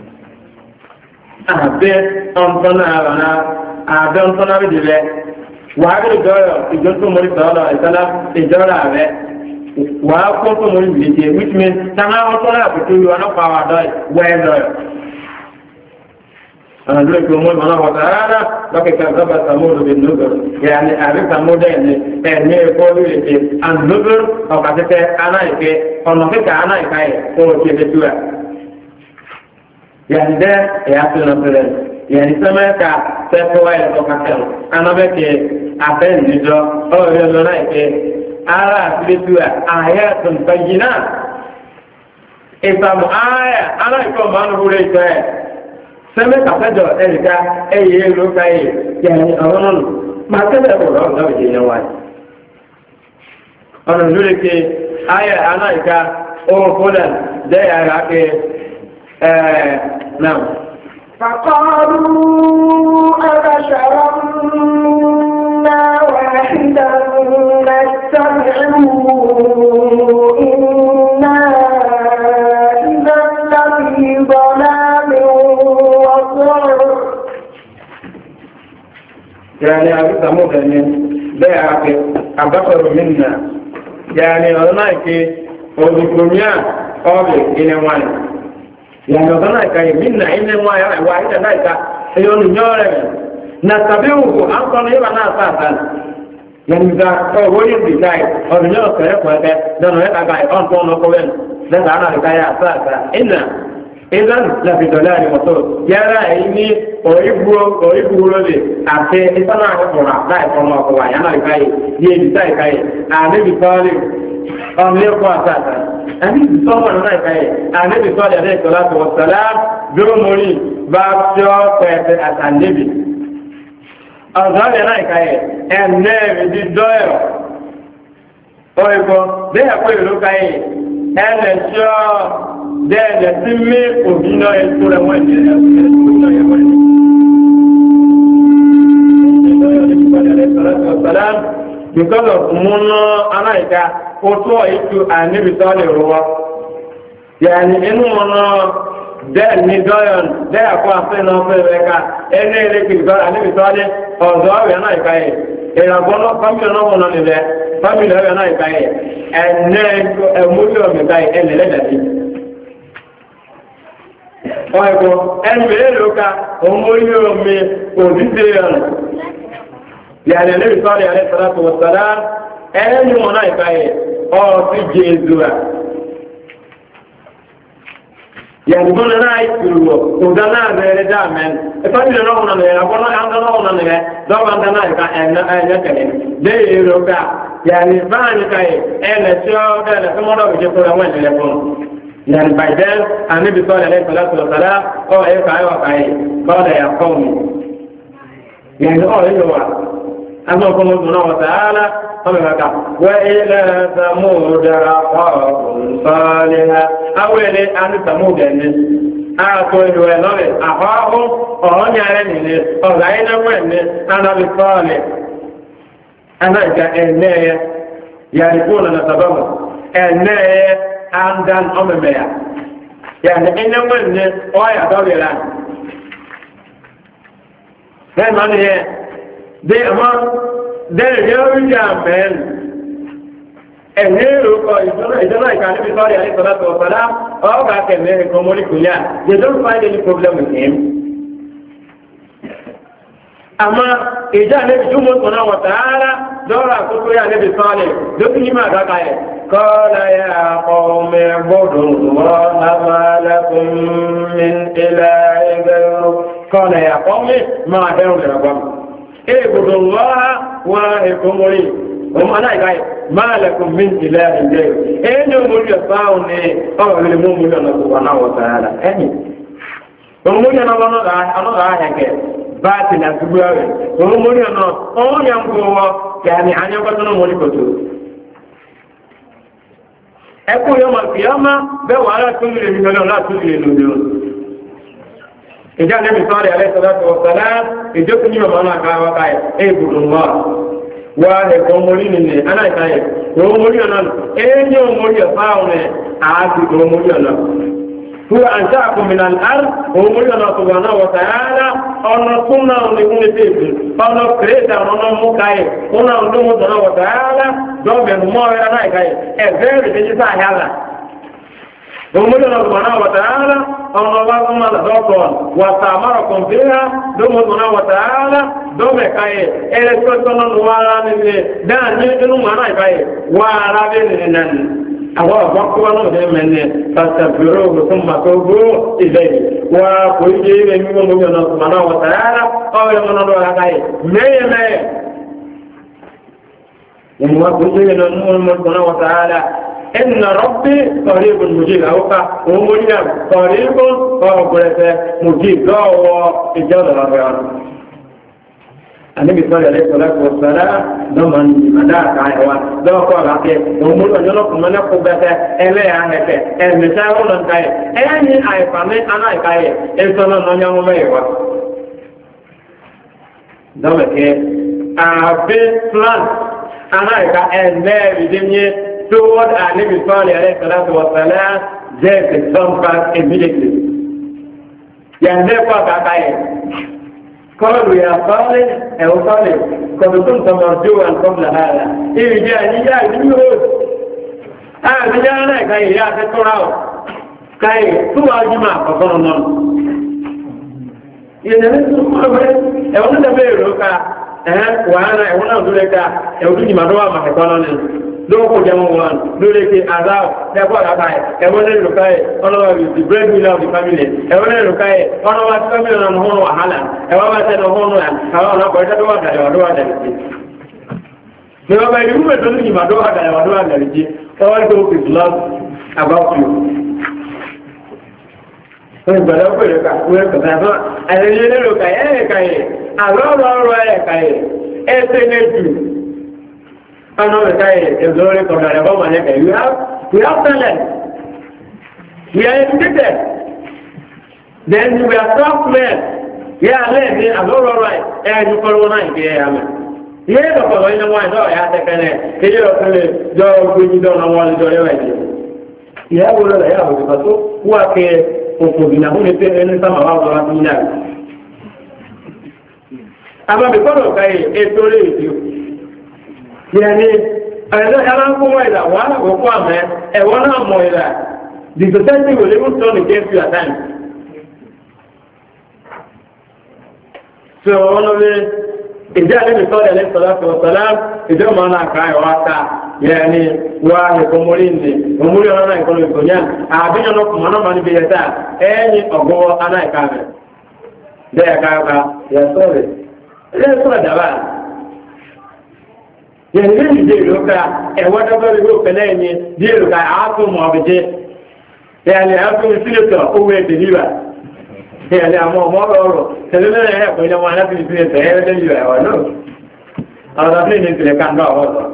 abe ọ̀ntọ́nà àrànà àbẹ́ ọ̀ntọ́nà àbẹ́dìrẹ́ wà á rí ìjọ́rọ̀ ìjọ́ tó mọ́rí sọ́ọ́lọ́ ìsọ́lá ìjọ́rọ̀ àbẹ́ wà á kó tó mọ́rí ìgbésẹ̀ which means tàmá ọ̀tọ́nà àpètò yìí wọn pa wà dọ́ wẹ́ẹ̀dọ̀ ọ̀nà lórí pé wọ́n mọ̀nà wọ̀tà rárá lọ́kẹ̀kẹ́ ọ̀gọ́bà sàmúlò bí nùgbọ̀rọ̀ yàní àbí sàmúlò ẹ̀mí ẹ̀kọ́ lórí èdè ànùgbọ̀rọ̀ ọ̀kàtẹ́tẹ́ anáìkẹ́ ọ̀nà kíkà anáìkà ẹ̀ kó o ti ẹ̀ يعني ده يعطي مثلا يعني سمعك سفوا يتوقعون أنا بكي أبين نجوا أو يلوناك على سبتوا آيات بينات إذا آية أنا يكون ما نقول إيه سمعك فجأة إلك أي يلوك يعني أظن ما كذا يقول الله بيجينا واي أنا نقول لك آية أنا يك أو فلان ده يراك نعم فقالوا أبشرا منا واحدا نتبعه إنا إذا لفي ضلال وسعر يعني أبي ثمود بيعك أبشر منا يعني أرناك وذكرنيا قابل إلى وانا يعني أنا كاي منا إن ما يا واحد ذاك يوم يوم نتبعه أنكم يبغى ناسا يعني إذا هو يبغى أو يوم كذا كذا ده نوع كاي أنكم نقولن ده أنا كاي أساسا إذا لا في دولار مطور يرى إني أريبو لي أتى إسنا أقوله لا يفهم أقوله أنا كاي يبغى كاي أنا بيقول أمي أقوى أساسا أني بيصور لنا كاي أنا بيصور عليه الصلاة والسلام بيومولي بابشوا كذا أتانيبي أزال لنا كاي النبي ديدوير أيوة ده أقول له كاي أنا شو ده تسمي أبينا يقول وين because of mono anaika oto itu anibi tole ruwa yani enu mono de ni doyon de akwa fe no fe beka ene le ki do anibi tole ozo we anaika e era bono family no mono ni de family we anaika e ene ko emulo mi kai ene le dati oiko enwe loka omoyo mi odide yon يعني النبي صلى الله عليه والسلام أن منايكاي أو في جيزوا yani bona na ikuru udana rere damen e fa ni no na ne abona anga no na ne do anga na ka enya kene de ero ka yani bani kai ele cho ele ko mo do je ko ran le ko yani by then ani bi sallallahu alaihi wasallam o e kai wa kai qala ya qawmi yani o e wa amma ko mo na wa ta'ala وإلى ثمود أخاهم صالحا أولي أن ثمود أقول ولله أخاهم أغنى أغنى وإني أنا بصالح أنا كأني يعرفون نسبهم أني أمدان أمميا يعني إن وإني أويا دولي فهم أني دي أمان then every man and here is like an episode of Salah or back and then Komolikuya. They don't find any problem with him. Ama ija ne jumo tona wa taala dora kutuya ne bisale dokini ma gakaye qala ya qawmi ibudu wa ma lakum min ilahin ghayru qala ya qawmi ma da'u rabbakum اعبدوا الله وإكمري هم أنا قاي ما لكم من إله غيره إنه مجفاون أو المؤمن سبحانه وتعالى أني ومؤمن أنا قاي باطل أسبوعه ومؤمن أنا أو ينقوا يعني أن يقتلوا ملكته أقول يوم القيامة بوعلى كل من لا تجلي إذا النبي صلى الله عليه وسلم إذا كنت يومنا كاوكاي إبودوا وهكمولين أنا كاي ومولينا أين يومولي فاونه عادي ومولينا هو أنشأكم من الأرض ومولينا سبحانه وتعالى أن كنا نكون تيجي أن كريتا أن مكاي كنا نكون سبحانه وتعالى دوبن ما أنا كاي أفعل تيجي سهلا ومولنا سبحانه وتعالى أن الله ثم لذوقون وسامركم فيها دوم سبحانه وتعالى دوم كاي إلسكتنا نوالا نبي دان يجنو مانا كاي وارابين نن أهو فقوا نجمن فاستغفروه ثم توبوا إليه وكل من مولنا سبحانه وتعالى أو يمنا دولا كاي مي يموا كل من مولنا سبحانه وتعالى إن ربي قريب مجيب أوقع ومجيب قريب وقريب مجيب هو إجابة الرجال النبي صلى الله عليه وسلم ضمن مدار كايوان ذو قال عليه ومر أن يلقى من قبته إليه عنك المساء ولن كاي أني أيفامي أنا كاي إنسان من يوم ميوا ذلك أبي فلان أنا كاي أنبي بدنيا toward our Nabi Sallallahu Alaihi Wasallam, there is some part immediately. And therefore, قالوا يا صالح أو صالح قد كنت مرجوا قبل هذا إيه جاء اليهود جاءنا كي يأتكراو كي سوى جماعة فصلنا يعني أولا تبيروك وأنا أولا أدولك أولي مدوى ما حكونا lóòkò jẹun wọn lórí ti azao ẹgbọ́ àkáyẹ ẹwọ́n lè lò káyẹ ọlọ́wọ́ the breadwinner of the family ẹwọ́n lè lò káyẹ ọlọ́wọ́ ti family náà nù hùn wàhálà ẹwọ́n bá tẹ́lẹ̀ hùn náà àwọn ọ̀nà ọkọ̀ ìtẹ́lẹ̀ wà dàrẹ̀ wàdúwà dàrẹ̀ sí. ní ọba ìlú wúwẹ̀ tó ní ìmàdúwà dàrẹ̀ wàdúwà dàrẹ̀ sí ọwọ́n tó fi love about you. wọ́n gbọ́dọ̀ pèrè ká wọ́n kọ̀ọ̀tà fún àyẹ̀yẹ́ lè lò káyẹ ẹ̀ẹ́káyẹ àlọ́ọ̀rọ̀ ẹ̀ẹ́káyẹ ẹ̀ẹ́sẹ̀ I know the guy is very good. We have talent. We are educated. Then we are soft men. Yeah, let me. I'm all right. And you follow one idea. Yeah, the follow in the one. Oh, yeah, the kind of. He just go when you don't want to do it. Yeah, we are there because who are here? Who is not going to pay any time about what we know. I'm because of guy. It's only you. Yani ẹ̀rọ aláǹkówó ìlà wà àgbòkó àmẹ́ ẹ̀wọ́n náà mọ̀ ìlà the society will even turn against you at times. So wọ́n lọ bí ìdí àlejò sọ́dọ̀ ẹ̀lẹ́ sọ́dọ̀ sọ́dọ̀ ìdí ọmọ náà ká ẹ̀wọ́ ká yani wa ko molinde umuri ona ko ko nya abinyo no kuma no mani biyata enyi ogo ana ka me de ka ya sore le sura daba yani ni de loka e wada ba ro kele ni de loka ato mo abeje yani ato sileto o we de liba yani amo mo ro tele le ko nya wana bi sileto e de liba wa no ala ni ni le kan do wa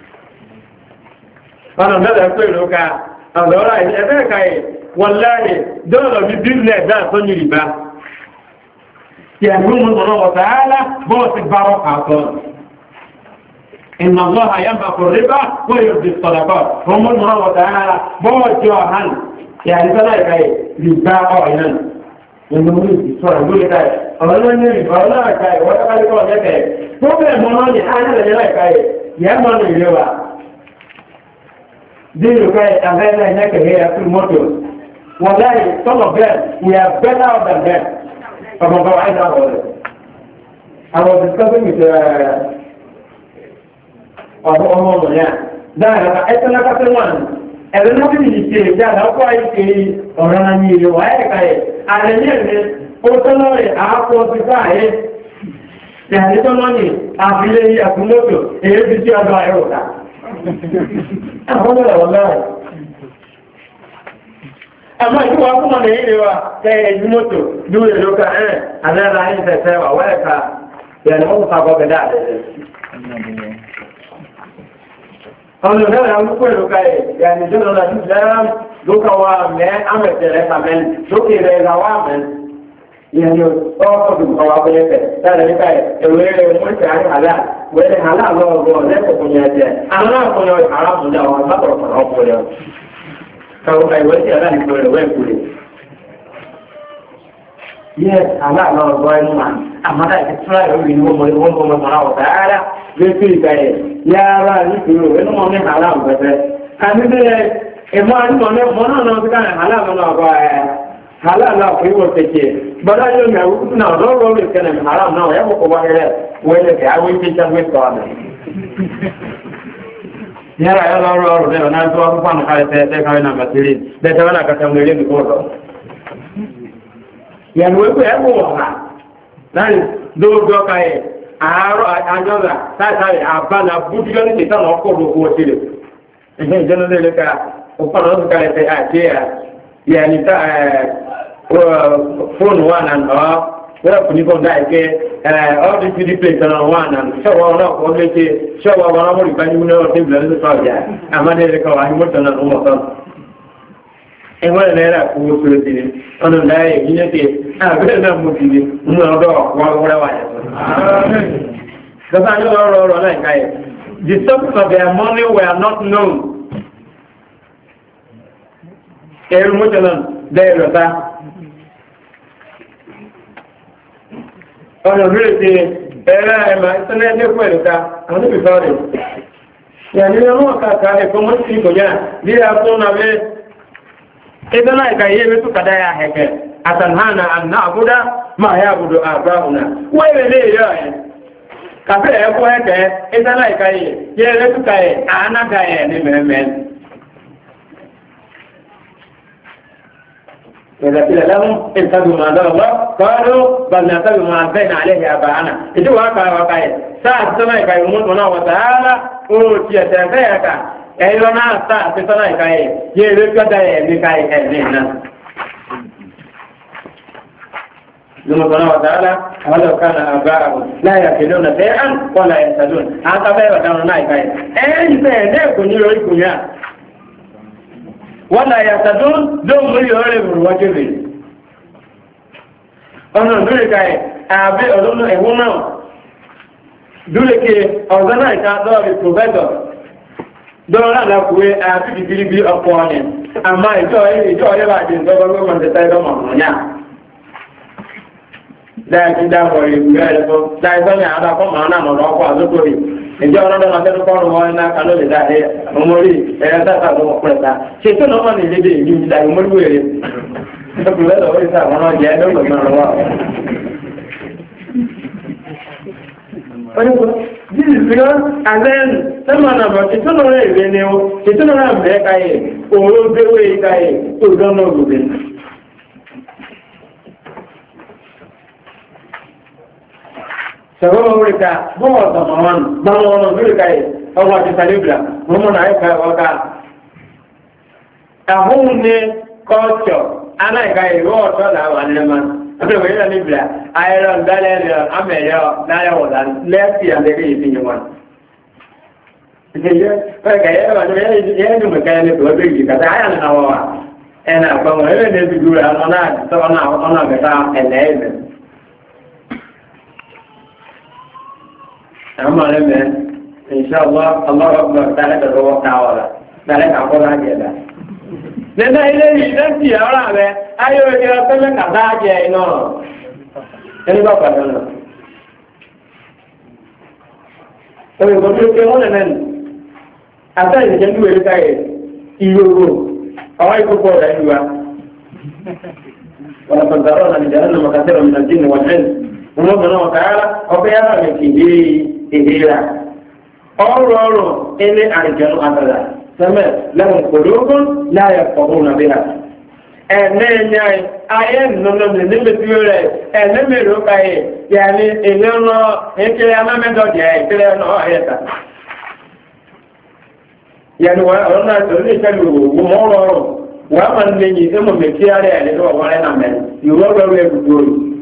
ana ndada ko loka adora ebe kai wallahi dole bi business da so ni riba ya rumu Allah ta'ala bo ti baraka إن الله ينبغ الربا ويرضي الصدقات هم الله تعالى بوجه عن يعني فلا يكاي ربا عينا يقولون الصورة يقول لك أولا نربا ولا كاي ولا كاي ولا كاي هو منوني أنا لا كاي يمن الربا دي كاي أغنى هناك هي في الموتور والله some of them we are better than them فما قاعد أقول I was discussing with ọ̀pọ̀ ọmọ ọmọ ya dáadáa ẹ̀sẹ̀ lákàtẹ́ wọn ẹ̀rẹ́ náà bí i ṣe dáadáa ọkọ̀ àìṣe ọ̀rọ̀ náà ní ilé wà ẹ̀ka ẹ̀ àrẹ̀lẹ́rẹ̀ ó tọ́lọ́ rẹ̀ àápọ̀ ti káàyè ìhàlẹ́ tọ́lọ́ ní àfilẹ́ àkúmọ́tò èyí ti tí ọdọ̀ ẹ̀rọ ká àwọn ọmọ ọ̀rọ̀ náà àmọ́ ìwọ akúmọ̀ ní ilé wa tẹ́ ẹ̀jú mọ́tò dúró lóka ẹ̀ àdára ayé tẹ̀sẹ̀ wà wẹ́ẹ̀ka ìyàlẹ́ mọ́tò fagbọ́ bẹ̀dá ọ̀nà náà ń pè lóka ẹ̀ yàní jẹ́ lọ́la ní ìlẹ́rán lóka wa mẹ́ àmẹ̀tẹ̀rẹ̀ kàmẹ́ lókè rẹ̀ ra wà mẹ́ yàní ọkọ̀ tó kọ̀ wá pẹ́lẹ́ fẹ̀ dáadáa nípa ẹ̀ ẹ̀wẹ̀ rẹ̀ wọ́n ti àrí hàlá wẹ́lẹ̀ hàlá lọ́wọ́ lẹ́kọ̀ọ́ yẹn jẹ́ àwọn àkọyọ àràmùdá wọn àbábọ̀rọ̀ kọ̀ọ̀rọ̀ ọkùnrin kàwọn ìwé tí àlá nìkan rẹ̀ wẹ́ kúrè yes àlá lọ́wọ́ ẹnu mà àmọ́dá ìtura ìwé ni wọ́n mọ̀ lẹ́sí ìgbàyẹ̀ yára nítorí ẹnu mọ́ ní haram pẹ̀pẹ̀. àmìbẹ̀rẹ̀ ẹ̀mọ́ àrímọ̀ náà náà ti káàrin haram náà bá ẹ̀ halal náà fún ìwọ̀ tẹ̀kẹ̀ bọ́dá yóò mẹ́ àwọn náà lọ́rọ̀ rẹ̀ kẹ́nẹ̀ haram náà ẹ̀ kọ̀kọ̀ wáyé wẹ́lẹ̀ kẹ́ àwọn ìgbé ṣàgbé sọ àmì. yára ẹ̀ lọ́rọ̀ ọ̀rọ̀ rẹ̀ náà tó wá fún fáànù kárẹ̀ tẹ́ kárẹ̀ náà bàtírí bẹ́ẹ̀ wọn àkàtà mẹ́rin ní kóòtọ̀. yàrá wípé ẹ̀ wọ̀ wà láì dóòdó káyẹ̀ àárọ̀ àjọ́dà táìsàrí àbánà búdújọ́ ní ìtàn ọkọ̀ ológun òṣèlè ẹgbẹ́ ìjọ́nà lẹ́lẹ́ka òpàdà ọdún kalẹ̀fẹ́ àti ìyàní fóònù wà náà wọ́n kò ní kọ́ dá ẹgbẹ́ ọdún cd plate náà wà náà ṣọ́wọ́ náà kọ́ léṣe ṣọ́wọ́ wọn náà mọ̀rí báyìí náà tí ìbìlẹ̀ ní sọ́ọ̀jà àmàdẹ́lẹ́ka wà ní mọ́tò náà lọ́wọ́ sọ́ọ̀ ẹgbẹ́ náírà kó wọ́n fúró sí ni ọ̀nà ìdáyẹ̀ ìyẹn tí àbẹ́rẹ́ náà mú sí ni mú ọdọ́ wọ́n wà yẹn. Because I know the sources of their money were not known. Every Muslim there was that. Ọ̀nà ìbílẹ̀ ti ẹ̀rọ ẹ̀mà ìsẹ́lẹ̀ ẹgbẹ́ fún ẹ̀lùká, àwọn níbi sọ́ọ̀rì. Yàní ọmọ ọ̀kàkà ẹ̀kọ́ mọ́ sí ìkòjá bí a tún náà bẹ́ ẹgbẹ́ náà ìkà yé mẹ́tù kàdá ya hẹ̀kẹ́, àtàlhánà àná àbúdá máa yá àbúdó àbáhùnà. Wọ́n ilẹ̀ lè yọ ẹ̀. Kàfẹ́ ẹ̀kọ́ ẹ̀kẹ́ ẹgbẹ́ náà ìkà yé yẹ́ mẹ́tù kà yẹ àánága yẹ ní mẹ́mẹ́. إذا قيل لهم اتبعوا ما أنزل الله قالوا بل نتبع ما ألفينا عليه آباءنا. إذا وقع ساعة سماء كي يموت وتعالى أوتي تنفيك أيضا ساعة سماء كي يريد كي يهنينا. ثم سبحانه وتعالى ولو كان آباءهم لا يأكلون شيئا ولا يهتدون. هذا بيبقى دعونا كي أنت يكون يريد wọ́n àyàtàdún lóòmù orí ọ̀rẹ́ ìrùwájú rẹ̀. ọ̀nà dúrẹ́kà àbí ọ̀dọ́nà ẹ̀wọ́n náà dúrẹ́kẹ́ ọ̀zọ́nà ìta lọ́ọ̀rẹ́ pòfẹ́tọ̀ dọ́ọ̀rọ̀ àlàkùwé àbí ìbíríbí ọ̀pọ̀ ọ̀nẹ̀ àmá ìjọ ọ̀rẹ́ bá jẹ́ ìjọba tẹ́ta ìdọ́mọ̀ ọ̀nyá láti dáwọ̀ ìgbẹ́ ẹ̀lẹ́fọ́ láìsọ́nà àdàkọ́ màá náà lọ́rọ̀ ọkọ̀ àzókòrì ìjọ ọlọ́dọ̀ máa tẹ́lú kọ́rù wọn iná kan ló lè dáadé ọmọrí ẹ̀yà sáà tó wọ́n pẹ̀ta ṣe tó lọ́wọ́ ní ìlédè ìlú ìdá ìmọ̀lú èrè ẹgbẹ̀rẹ̀ lọ́wọ́ ìsá àwọn ọjọ́ ẹ̀dọ́gbọ̀n náà wà. This is because, and then, someone about it's not a venue, it's not a back, or the way to don't know who it. Sababurika, more than one, Bangor, or what is a Libra, woman I have a whole name culture, and I got a word for that one. Otherwise, Libra, Iron, Daniel, Amelia, Naya, left here and the reason you want. Okay, I have a mechanic to agree because I am now, and I'm going to do it on that, so on a guitar and the I'm on it, inshallah, Allah of the Dalek of the Walk Tower, Dalek of Olageda. Then I didn't see around there. I will get a seven of that, yeah, you know. Anybody, I don't know. So we go to the one and then, after you can do it, you will go. How I go for that, you are. ولقد ذرأنا لجهنم كثيرا من الجن والإنس ونظرنا وتعالى وبيانا من كهيرا أورو إلي أرجل أبدا سمع لهم قلوب لا يفقهون بها أنني أين نمن نمتيوله أنمي روكاي يعني إنه إنكي أما من دوجه إنكي أنه أهيتا يعني وأنا تقولي كلو ومولو وأنا نيجي إما مكيالي اللي هو وانا نعمل يوضع ويقول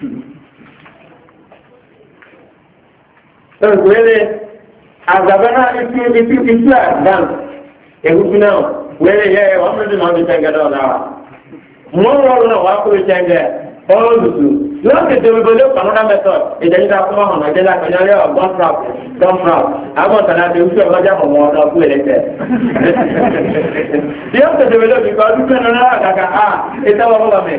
Wele azabana itu advance ewu now wele ye wa me no bi tanga do na mo ro no wa ko tanga all du lo ke de bo kanona method e de ta ko ho na de la kanya le don't trap amo ta na de usu ma ja mo do ku ele te yo ke de bo bi ko du kanona ka e ta wa ba me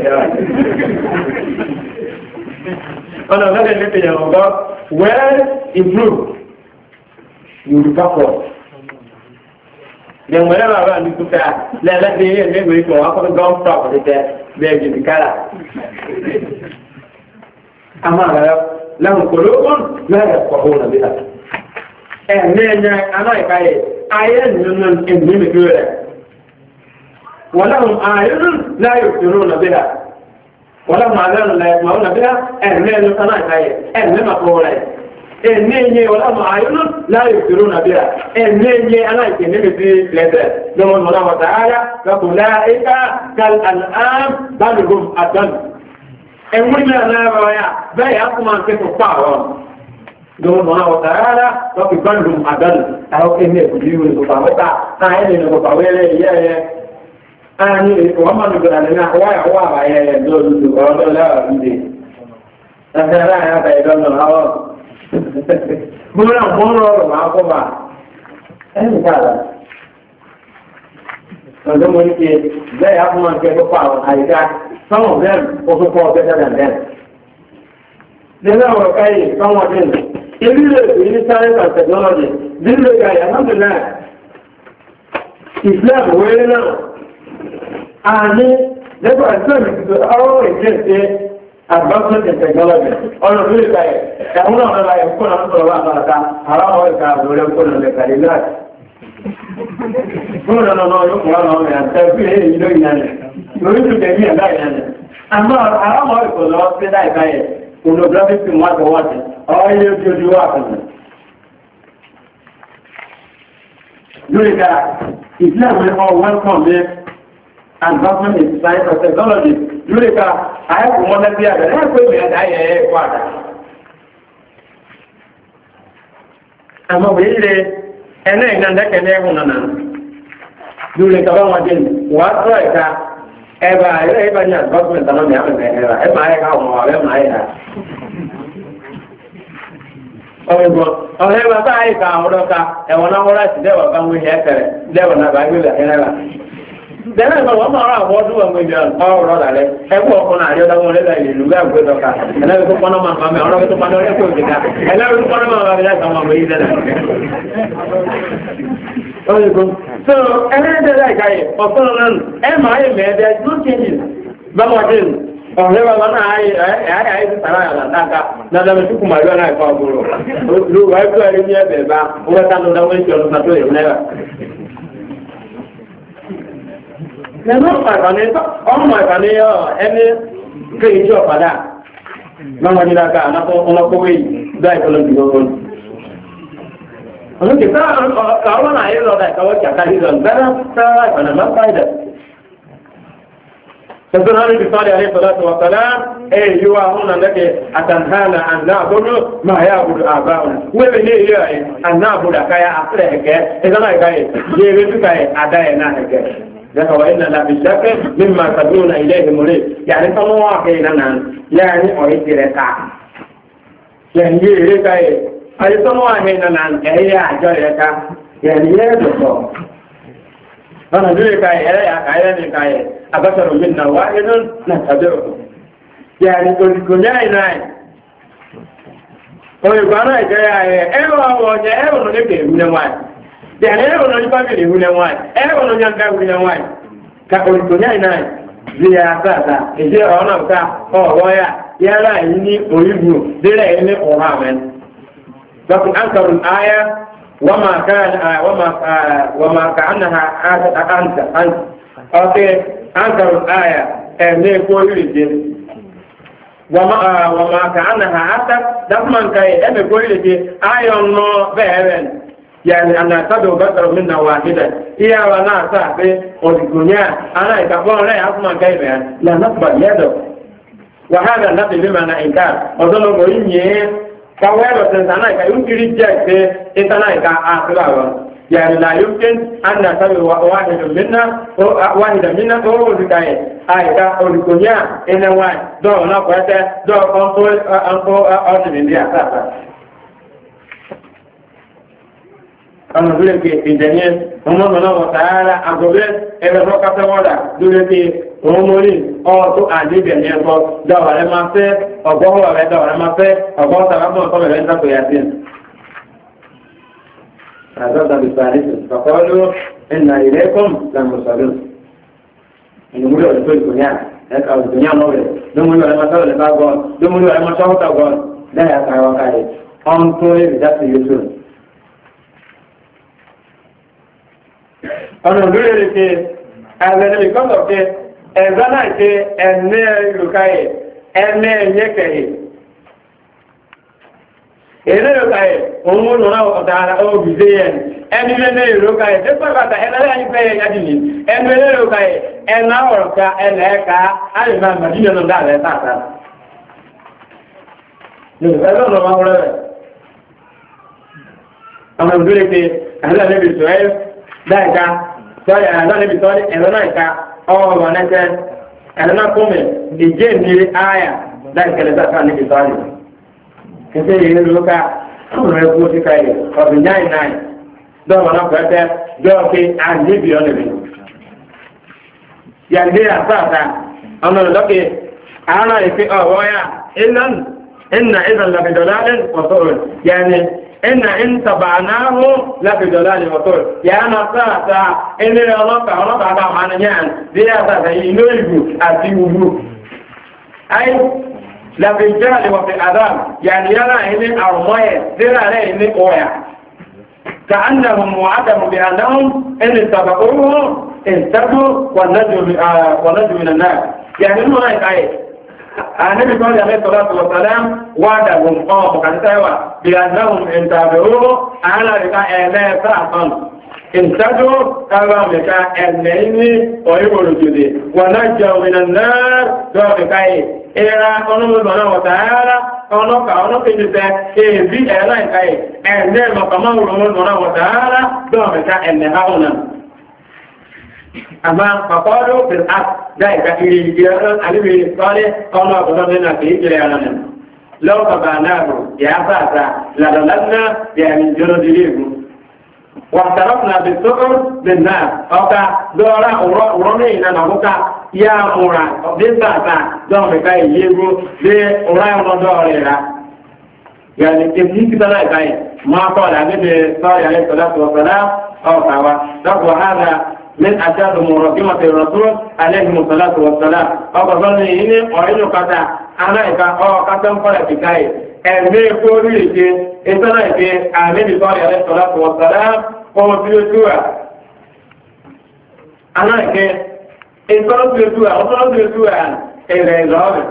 Ono na de te yo go well improve you will backward then whenever I want to that let me maybe go up on ground property there there is the color amara lahu qulubun la yafqahuna biha nenya anai kai ayen nun in nimikure ولهم أعين لا يبصرون بها ولهم آذان لا يسمعون بها أهمين أنا كاي أهمين مقولة أهمين ولهم أعين لا يبصرون بها أهمين أنا كنيم في لذة يوم الله تعالى فأولئك كالأنعام بل هم أضل أهمين أنا بيا بيا أقوم كتفاهم يوم الله تعالى بل هم أضل أو كنيم يقولون كتفاهم أهمين كتفاهم ani wama nugura na wa ba ye do do o la ide asara ya ba do no hawo mura ma ko ba en kala so mo ni ke da ya kuma ke ko pa ai da some of them also call better than them they know kai some of them in science and technology this guy alhamdulillah Islam wele na ani lẹ́gbọ́n àìsàn ìgbìtò àwọn ìjẹ́sẹ̀ advancement in technology ọ̀nà tó lè káyẹ̀ ẹ̀hún náà lọ́la ẹ̀kọ́ náà sọ̀rọ̀ wà náà àwọn ìka àbúrẹ́ ẹ̀kọ́ náà lè kàrí láti fún ọ̀nà náà yóò kùnwà náà mẹ́rin tẹ́fí èyí ló ìyànẹ̀ lórí tó tẹ̀mí ẹ̀dá ìyànẹ̀ àmọ́ àwọn ìkọ̀ lọ sí láìkáyẹ̀ pornographic film wájú wájú ọ̀ ilé ojú wà fún mi lórí ká ìsìlẹ̀ welcome advancement in science and technology. Eureka, I have one that the other. I have I'm a really, and then that can never. Eureka, what right? Ever advancement on the other. Am I how am I? Oh, never die, Kauraka, and 1 hour I never come with her. Never have I will. Then I was around what do we do? Oh, rather, I walk on a other one that you look with the car. And I go on my family, or to find out the car. And I was one of my reason. So, and then I guy, or am I made? There's no changes. But what is ọ̀rẹ́ bàbá náà ayé ti sàrà yàrá dáka dáadáa mi tukùn màlúwà náà ẹ̀kọ́ ọ̀gbọ̀rọ̀ lóòwò ẹ̀kọ́ ẹ̀rí ní ẹ̀bẹ̀ bá wọ́n ká lọ́dọ̀ wọ́n ti ọ̀nà sàtó yẹ̀ náírà. lẹ́nu ọmọ ìfàní ẹni kéyìí tí ọ̀padà máa ní dáka ọlọ́kọ́wé dá ìfọlọ́ jù lọ́wọ́. ọ̀nà kìí sáwọn náà ayé lọ́dà ìkọwọ́ kí àkáyé lọ فسنة النبي صلى الله عليه وسلم أي يوا هنا لك أتنهانا أن نعبد ما يعبد آباؤنا وبني يا أن نعبد كيا أصلك إذا ما كيا جيبت كيا أداينا كيا ذاك وإن لا بشك مما تدعون إليه مريد يعني سموا كينا يعني أريد ركع يعني يركع أي سموا كينا أي أجرك يعني يدخل أنا ذلك أي كاي أبشر منا واحد نتبعه يعني كل ناي ويقولون أيوة أيوة نبي من واحد يعني أيوة نبي من واحد أيوة نبي من واحد كل ناي زي أساسا إذا أنا كا ويا يلا إني أريبو دلا إني أرامن لكن أنكر الآية وما كأنها أنت أوكي أنكر الآية أن يقول لي وما كأنها أتى دفما كي أن يقول لي آية الله بهذا يعني أن تدعو بشر منا واحدا هي ولا صاحبي والدنيا أنا إتقول لا أسمع كيف لا نقبل يده وهذا النبي بمعنى إنكار وظلوا بإني فوالو سنسانا يمكن رجاك إنسانا آخر يعني لا يمكن أن نسوي واحدا منا هو ذكاية آيكا أو الدنيا إن واحد دو نقوة دو أنقو أرض من دي أساسا أنا أقول لك إنجانيين هم الله وتعالى أقول لك إذا فقط ولا دولة omori ọtún àdébẹ̀ ní ẹ̀kọ́ dáwà rẹ̀ máa fẹ́ ọgọ́wọ́ rẹ̀ dáwà rẹ̀ máa fẹ́ ọgọ́wọ́ tàbí ọkọ̀ rẹ̀ ń tàkò yàtí. àzọ́ta bí sàárìsì fàkọ́lù ẹ̀nà ìrẹ́kùn lẹ́mùsọ̀lù ìnumúlò ọ̀dọ́ ìgbònyà ẹ̀ka ìgbònyà mọ́wẹ̀ lómúlò ọ̀rẹ́ máa sọ́wọ́ lẹ́fà gọ́ọ̀n lómúlò ọ̀rẹ́ máa sọ́wọ́ tàgọ́ọ̀n lẹ́yà káyọ̀ káyẹ̀ ọ̀n tó lè rí dáṣe yóò ọ̀nà òdúró rẹ̀ ṣe àgbẹ̀rẹ̀ ìkọ́sọ̀ pé ẹ̀zá náà ṣe ẹ̀mẹ́ ìlúkáyẹ̀ ẹ̀mẹ́ ẹ̀yẹ́kẹ̀yẹ̀ èrè ìlúkáyẹ̀ òun ló náà ọ̀dára òbìdé yẹn ẹni lẹ́nẹ́ ìlúkáyẹ̀ tí pàpàtà ẹ̀lẹ́lẹ́ àyíkẹ́ yájìlì ẹni ìlúkáyẹ̀ ẹ̀nà ọ̀rọ̀ká ẹ̀lẹ́ẹ̀ká àrìmá màdínà náà dáàrẹ̀ tààtà ọ̀rọ̀ nẹ́tẹ́ ẹ̀lẹ́nà kúmẹ̀ ìjẹ́ ìnírí ààyà láìkẹ̀lẹ̀ sáfà ní ìtọ́lẹ̀ kẹsẹ̀ yìí lóká ọ̀rọ̀ ẹkú sí káyẹ̀ ọ̀bìn náì náì dọ́ọ̀mọ̀ náà pẹ̀ẹ́tẹ́ jọ́ọ̀kí àdébì ọ̀nẹ̀bì yàndé àsáàtà ọ̀nà lọ́kẹ̀ àárá ìfẹ́ ọ̀wọ́ yà ìnà ìzànlọ́kẹ̀dọ̀lálẹ́ ọ̀sọ̀rọ̀ yàní إن تبعناه لفي ضلال وطول يا نصاصا إن الله تعالى معنا يعني دي أساسا ينويبو أسيبو أي لفي الجهل وفي الأذان يعني يرى إني أرمية دير عليه إني قوية كأنهم وعدموا بأنهم إن اتبعوه انتبهوا ونجوا من الناس يعني إنه هيك النبي صلى الله عليه وسلم وعدهم قوم كنتوا بأنهم انتبهوا على لقاء الله سعطا انتجوا كما لقاء الليل ويقول جدي ونجوا من النار ذلك إلى قنوم الله وتعالى قنوك جدا في إعلان أن مقامه الله وتعالى ذلك أنهاؤنا أما فقالوا في الأرض ذلك إلى عليه الصالح قالوا أبدا في إلى لو تبعناه يا فاسا لدلنا يعني جرد ليه واعترفنا بالسكر بالناس أوكا دورا ورمينا نبوكا يا مورا بساسا دور كاي يجو لأورا ودورا يعني تبنيك تلاقي كاي ما قال عليه الصلاة والسلام أو كوا هذا من أشاد مرقمة الرسول عليه الصلاة والسلام أقول إني أعين كذا أنا إذا كتم فلا تكاي أمي كوري إيه إنسان إيه عليه الصلاة والسلام هو بيوتوا أنا إيه إنسان بيوتوا إيه رأي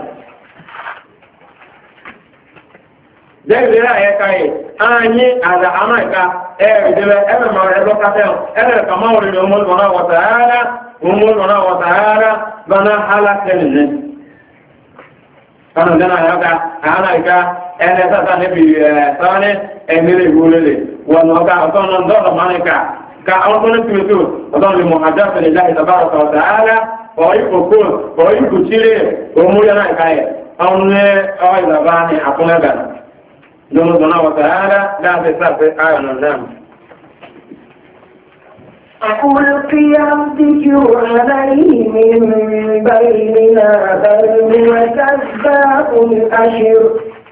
Dẹ́gbẹ̀rẹ́ àyẹ́ká yìí, ààyí àdà àmáìká ẹ̀rẹ̀dẹ̀rẹ̀ ẹ̀rẹ̀mọ̀ ẹ̀lọ́kàtẹ̀ ẹ̀rẹ̀kàmọ́ orílẹ̀ ọmọlùmọ̀ná wọ̀tàárá bọ́ná alákẹ́lẹ̀ Kanu jana yaka àmáìká ẹ̀rẹ̀ sátà níbi ẹ̀sánẹ́ ẹ̀mẹ́rẹ̀ ìwúrẹ́lẹ̀ wọn ọ̀gá ọ̀tọ́nà dọ́rọ̀ máníkà ka ọ̀tọ́nà tìrìtò ọ̀tọ́nà lè mọ̀ àjáfẹ́lẹ̀ láì tàbárọ̀ ọ̀tàárá ọ̀yíkù chire òmúrẹ́ ìkáyẹ̀ ọ̀nà ọ̀ìzàbá ní àkúnlẹ̀gà Jọ́nà Sọ́nà wọ̀tàrà láti sáfẹ́ ààrùn náà. ألقي الذكر عليه من بيننا بل هو كذاب أشر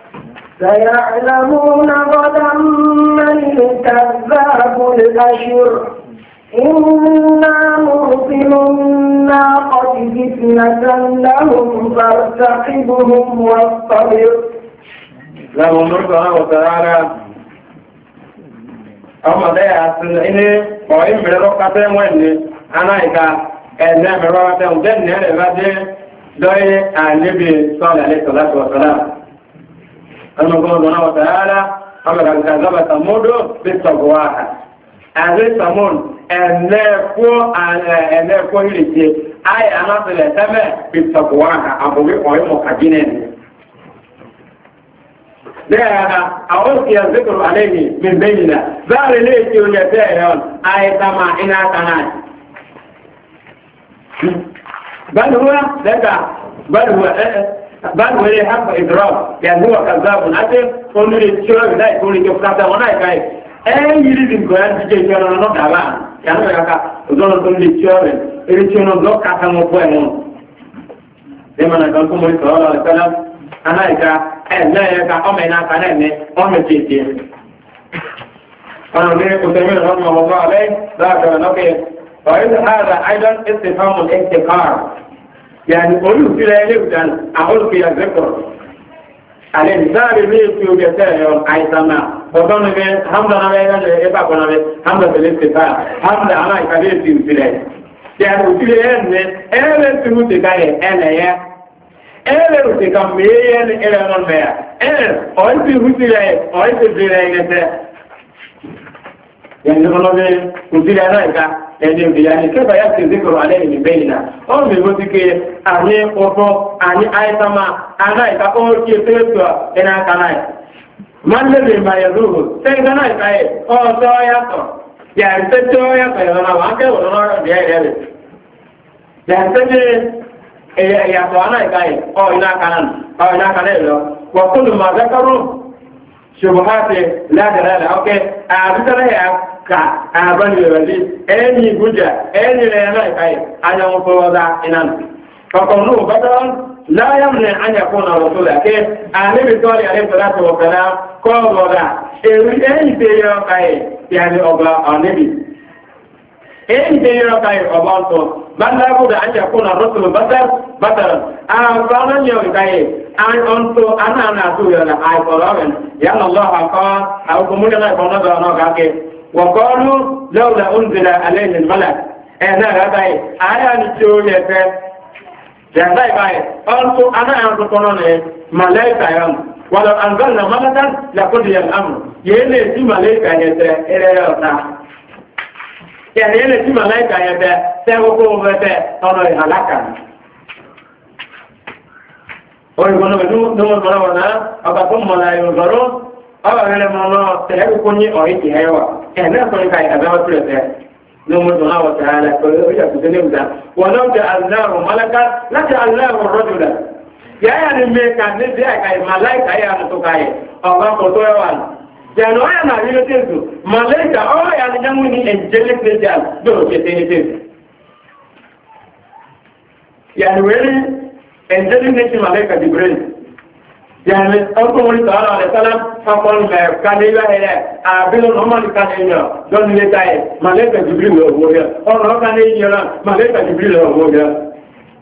سيعلمون غدا من الكذاب الأشر إنا مرسل الناقة فتنة لهم فارتقبهم واصطبر لهم مرسل وتعالى أما ده إني وإن بلغة وإني أنا إذا أنا بلغة وجدني أنا بعد دوي النبي صلى الله عليه وسلم أما الله سبحانه وتعالى أما كذب ثمود بالتقواها أهل ثمود أنكو هلتي أي أنا سلسلة بالتقواها أبوي وإن مكجنين لأن أوصي الذكر عليه من بيننا بار ليس يجتهون أي كما إنا كناي بل هو حق إدراك يعني هو كذاب أتى قل لي شو لا يقول لي كيف كذا ولا كاي أي يريد كمان تيجي شو أنا نقابا يعني ما يكا زون قل لي شو اللي شو نزوج كذا مبوين لما نقول لكم صلى الله عليه وسلم أنا إذا ẹ̀lẹ́ẹ̀ka ọmọ ìná kanáà ní ọmọ tètè ọ̀nà ní òtẹ̀mí ìrọ̀mọ̀ ọmọ alẹ́ láàkàrà lọ́kẹ́ ọ̀rẹ́sì ààrẹ àìdán ìsìnfàmù ìsìnkáàrù yàní olùfilẹ̀ ilé ìdán àolùfilẹ̀ zẹ́kọ̀ alẹ́ ìsáàrí ní èsì ògẹ̀ẹ́sẹ̀ ẹ̀yọ àìsàmà ọ̀tọ́nù ní hamza náà ẹ̀yẹ ẹ̀bà kan náà hamza tẹ̀lé ìsìnká hamza àmà ìkàdé èsì òfilẹ̀ yàní òfilẹ̀ ẹ̀ Ele rute ka meyen ele non mea. Oiti hutile, oiti dire ngete. Yani ono be hutile na ka ene yani keba yake zikro alayhi min baina. O me mutike ani opo ani aitama ana ka o ki teto ena kanai. Man le ma yazuhu. Sai kana kai o so ya to. Ya teto ya ka na wa ke ono de de. Ya teto yàtọ̀ aná ìkáyẹ̀ iná kanáà lọ wọ̀kúlù máa zẹ́kọ́rù ṣubuhati ládàrádà ọkẹ́ àbítẹ́rẹ́ ya ka àbánilẹ̀wẹ̀lẹ́ ẹni ìgújà ẹni rẹ̀ aná ìkáyẹ̀ anyàwọn fọwọ́dá iná kọ̀kọ̀nù bọ́tọ́ láyàmùnẹ̀ anyàkún na rọ̀tọ́lá kẹ́ àníbìtọ́rì àrífẹ́láti wọ̀kẹ́lá kọ́ọ̀bọ̀dá èrí ẹni tẹ́yẹ ọkàyẹ̀ yàní ọgbà ọ̀nẹ́bì ẹni tẹ́yẹ ọkàyẹ̀ ọgbọ́ntọ́ بل لا بد أن يكون الرسل بشرا أفضل يوم كاي أن أنتو أنا أسوي ولا أي قرابن يا الله قال أو كمودنا يكون هذا نوعك وقالوا لولا أنزل عليه الملك أنا هذا أنا نشوف يفعل جزاي كاي أنتو أنا كنا ملاك يوم ولو أنزلنا ملكا لقضي الأمر يلي في ملاك يسير إلى يوم يعني أنا في ملاك يبقى سيقوم بها أنا هلاكا ويقولون بدون مراونا أقوم ملا ينظرون أو أنا ملا سيكوني أويتي هوا أنا كوني كاي أبغى تلته نوم الله وتعالى كل شيء تدنيه ده ولو جعلناه ملكا لجعلناه رجلا يعني ميكا نبي كاي ملاك يا نتوكاي أو كتويوان Jano aya na vile tezu, malaika ya ni jamu ni angelic nature, do cheteni tezu. Yani weli angelic nature malaika Jibril. يعني أنتم صلى الله عليه وسلم فقال ما كان يلا أبيل نوما كان يلا دون لتاي ملك جبريل هو يا أو كان يلا ملك جبريل هو يا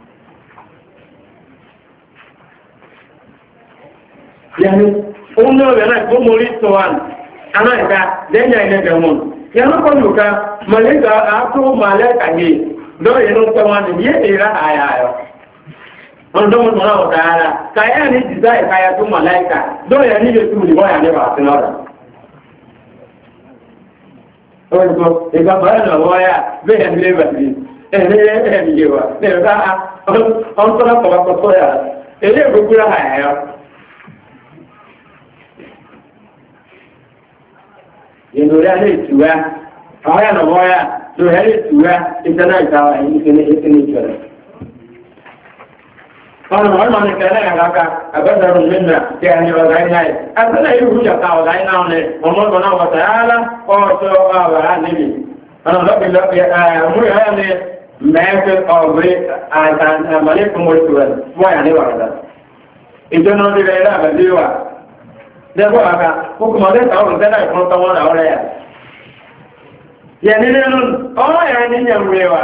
يعني أمور أنا كمولي توان أنا إذا دنيا إلى جمون يعني كل كا ملك أكو ملك أجي دو ينو توان يلا أيا Ọdún mọ́nà ọ̀dára, káyà ní jìdá ìkáyà tó màláìkà, lóòyà ní yóò túnmù ìwọ́n yà nípa àti lọ́rọ̀. Ọjọ́ ìgbàgbà ẹ̀nà wọ́yà bẹ́ẹ̀ ní ẹgbàtí, ẹ̀rẹ́ ẹ̀mìyẹwà, lẹ́ẹ̀ká ọ̀ntọ́lá pọ̀pọ̀pọ̀ yà, ẹ̀lẹ́ ìgbógbó àyàyọ́. Ìlúrí alẹ́ ìtùwá, àwọn yà nà wọ́yà, lóòyà alẹ́ ìtùwá, ìtẹ́nà ìtàwà ìyíkẹ́ قالوا ما من كلام لك أبدر منا يعني وزعنا أبدا يروح يقع وزعنا ومن بنا وتعالى وسوى وعنبي أنا رب الله أمر يعني ما في الأرض عن ملك مرسول ويعني وعدا إذا نودي إلى بديوا ده هو هذا حكم هذا أو ده يكون طبعا أولياء يعني لأنه يعني يمريوا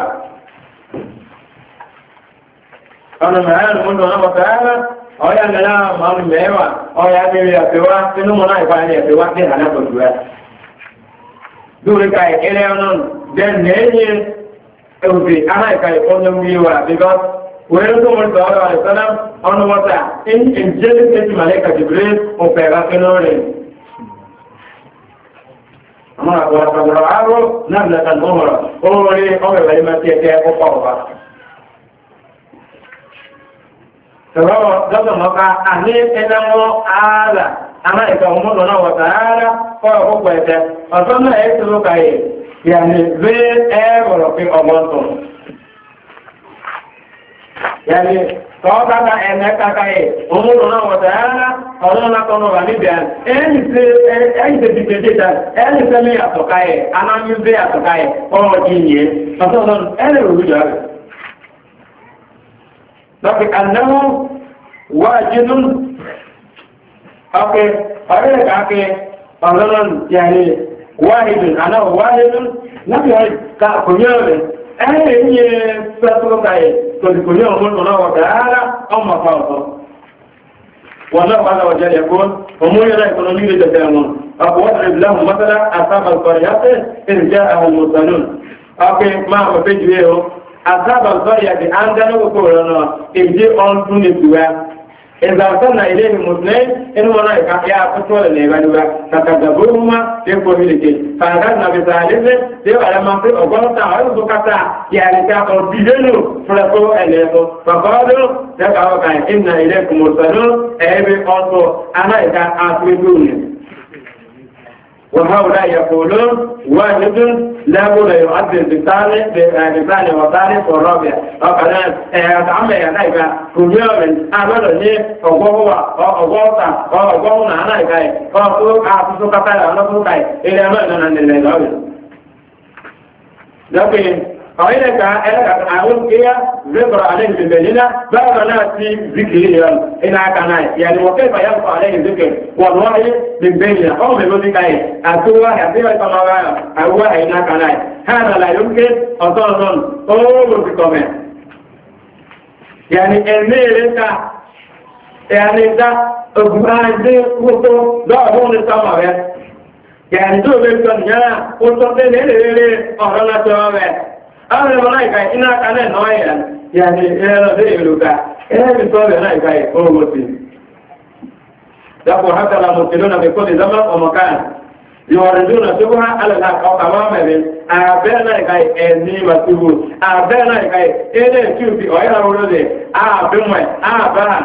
ọ̀nà mẹ́rin mú lọ náà tààrà ọ̀yá mẹ́rin máa ń mẹ́wàá ọ̀yá mẹ́rin àfẹ́wà inú mọ́ náà ìfà ní ẹ̀fẹ́wà ní àdápọ̀jú ẹ̀. lórí ka ìkẹ́lẹ̀ ọ̀nà dẹ́nà ẹ̀yìn ẹ̀wùsì aláìka ìfọ́nàmúyẹ̀wà bíkọ́ wẹ́rẹ́ tó mọ̀ sọ̀rọ̀ àìsọ́nà ọ̀nà wọ́ta ìjẹ́lẹ̀ tẹ́jì màlẹ́kà jùlẹ̀ ọ̀fẹ́ rákínú rẹ̀. àwọn àgbà àgbàrọ̀ àárọ̀ náà lẹ́tàn mọ́mọ̀rọ̀ ó rí ọ̀rẹ́ Sọ̀rọ̀ dọ́gbọ̀n mọ́ká àní ẹ̀nà wọn ààrà àmá ìkà ọmọdé náà wọ̀ta ààrà fọ́ ọ̀pọ̀ ẹ̀tẹ́. Ọ̀tọ́ náà ẹ̀ tó lókà yìí, yàní rí ẹ̀rọ̀ fi ọmọdé. Yàní tọ́ọ̀kàkà ẹ̀mẹ́ kàkà yìí, ọmọdé náà wọ̀ta ààrà ọ̀rọ̀ náà tọ́nà wà níbi ẹ̀. Ẹ̀yìn tẹ́ dìde dídá, ẹ̀yìn tẹ́ mi àtọ̀ká yìí, anáyún bí àtọ̀ká yìí, ọmọ ìyẹn. Ọ̀tọ́ náà ẹ̀rẹ̀ لكن أنه واجد أوكي أريد أوكي أولا يعني واحد أنا واحد نبي كنيوم أي ساتو كاي كنيوم من الله تعالى أما فاضل والله عز وجل يقول أمور لا يكونون يتكلمون أضرب لهم مثلا أصحاب القرية إن جاءهم المرسلون أوكي ما هو بيجيه أصحاب القرية عندنا وقولنا إبدي أنتم نسوا إذا أرسلنا إليهم اثنين إنهم يا فتوى النبي فكذبوهما يقولون لك فأخذنا بثالث يبقى لما في أقوال تعرض كتا يعني كأقول بيجنوا فلقوا إليكم فقالوا يقعوا إن إليكم مرسلون أبي أنتم أنا إذا أفيدوني وهؤلاء يقولون واحد لا بد يؤذن بالثاني والثالث والرابع وكذا أتعمل يعني كل يوم أبدا ليه أقوى أنا كاي أقول أقول كذا أنا أقول كاي إلى ما أنا نلقي لكن أولئك أقول كيا ذكر عليه بالبينة بعد نأتي ذكره إن كان يعني وكيف يبقى عليه ذكر والوحي بالبينة أو بذلك أتوا يبقى كما هو إن كان هذا لا يمكن أصلا أول بكم يعني الميلة يعني ده أبغى وطو لا هو نسمع يعني دو بيكون يا وطو تنيلي أهلا توابه أنا ملاك إن كان نوعا يعني إلى ذلك إلى بصور ملاك هو مسلم. دعوا حتى لا مبتلون بكل زمن ومكان يوردون شبهة على الحق أو تماما من أبنا كاي إني مسؤول أبنا كاي إلى شوفي أو إلى ولده أبنا أبنا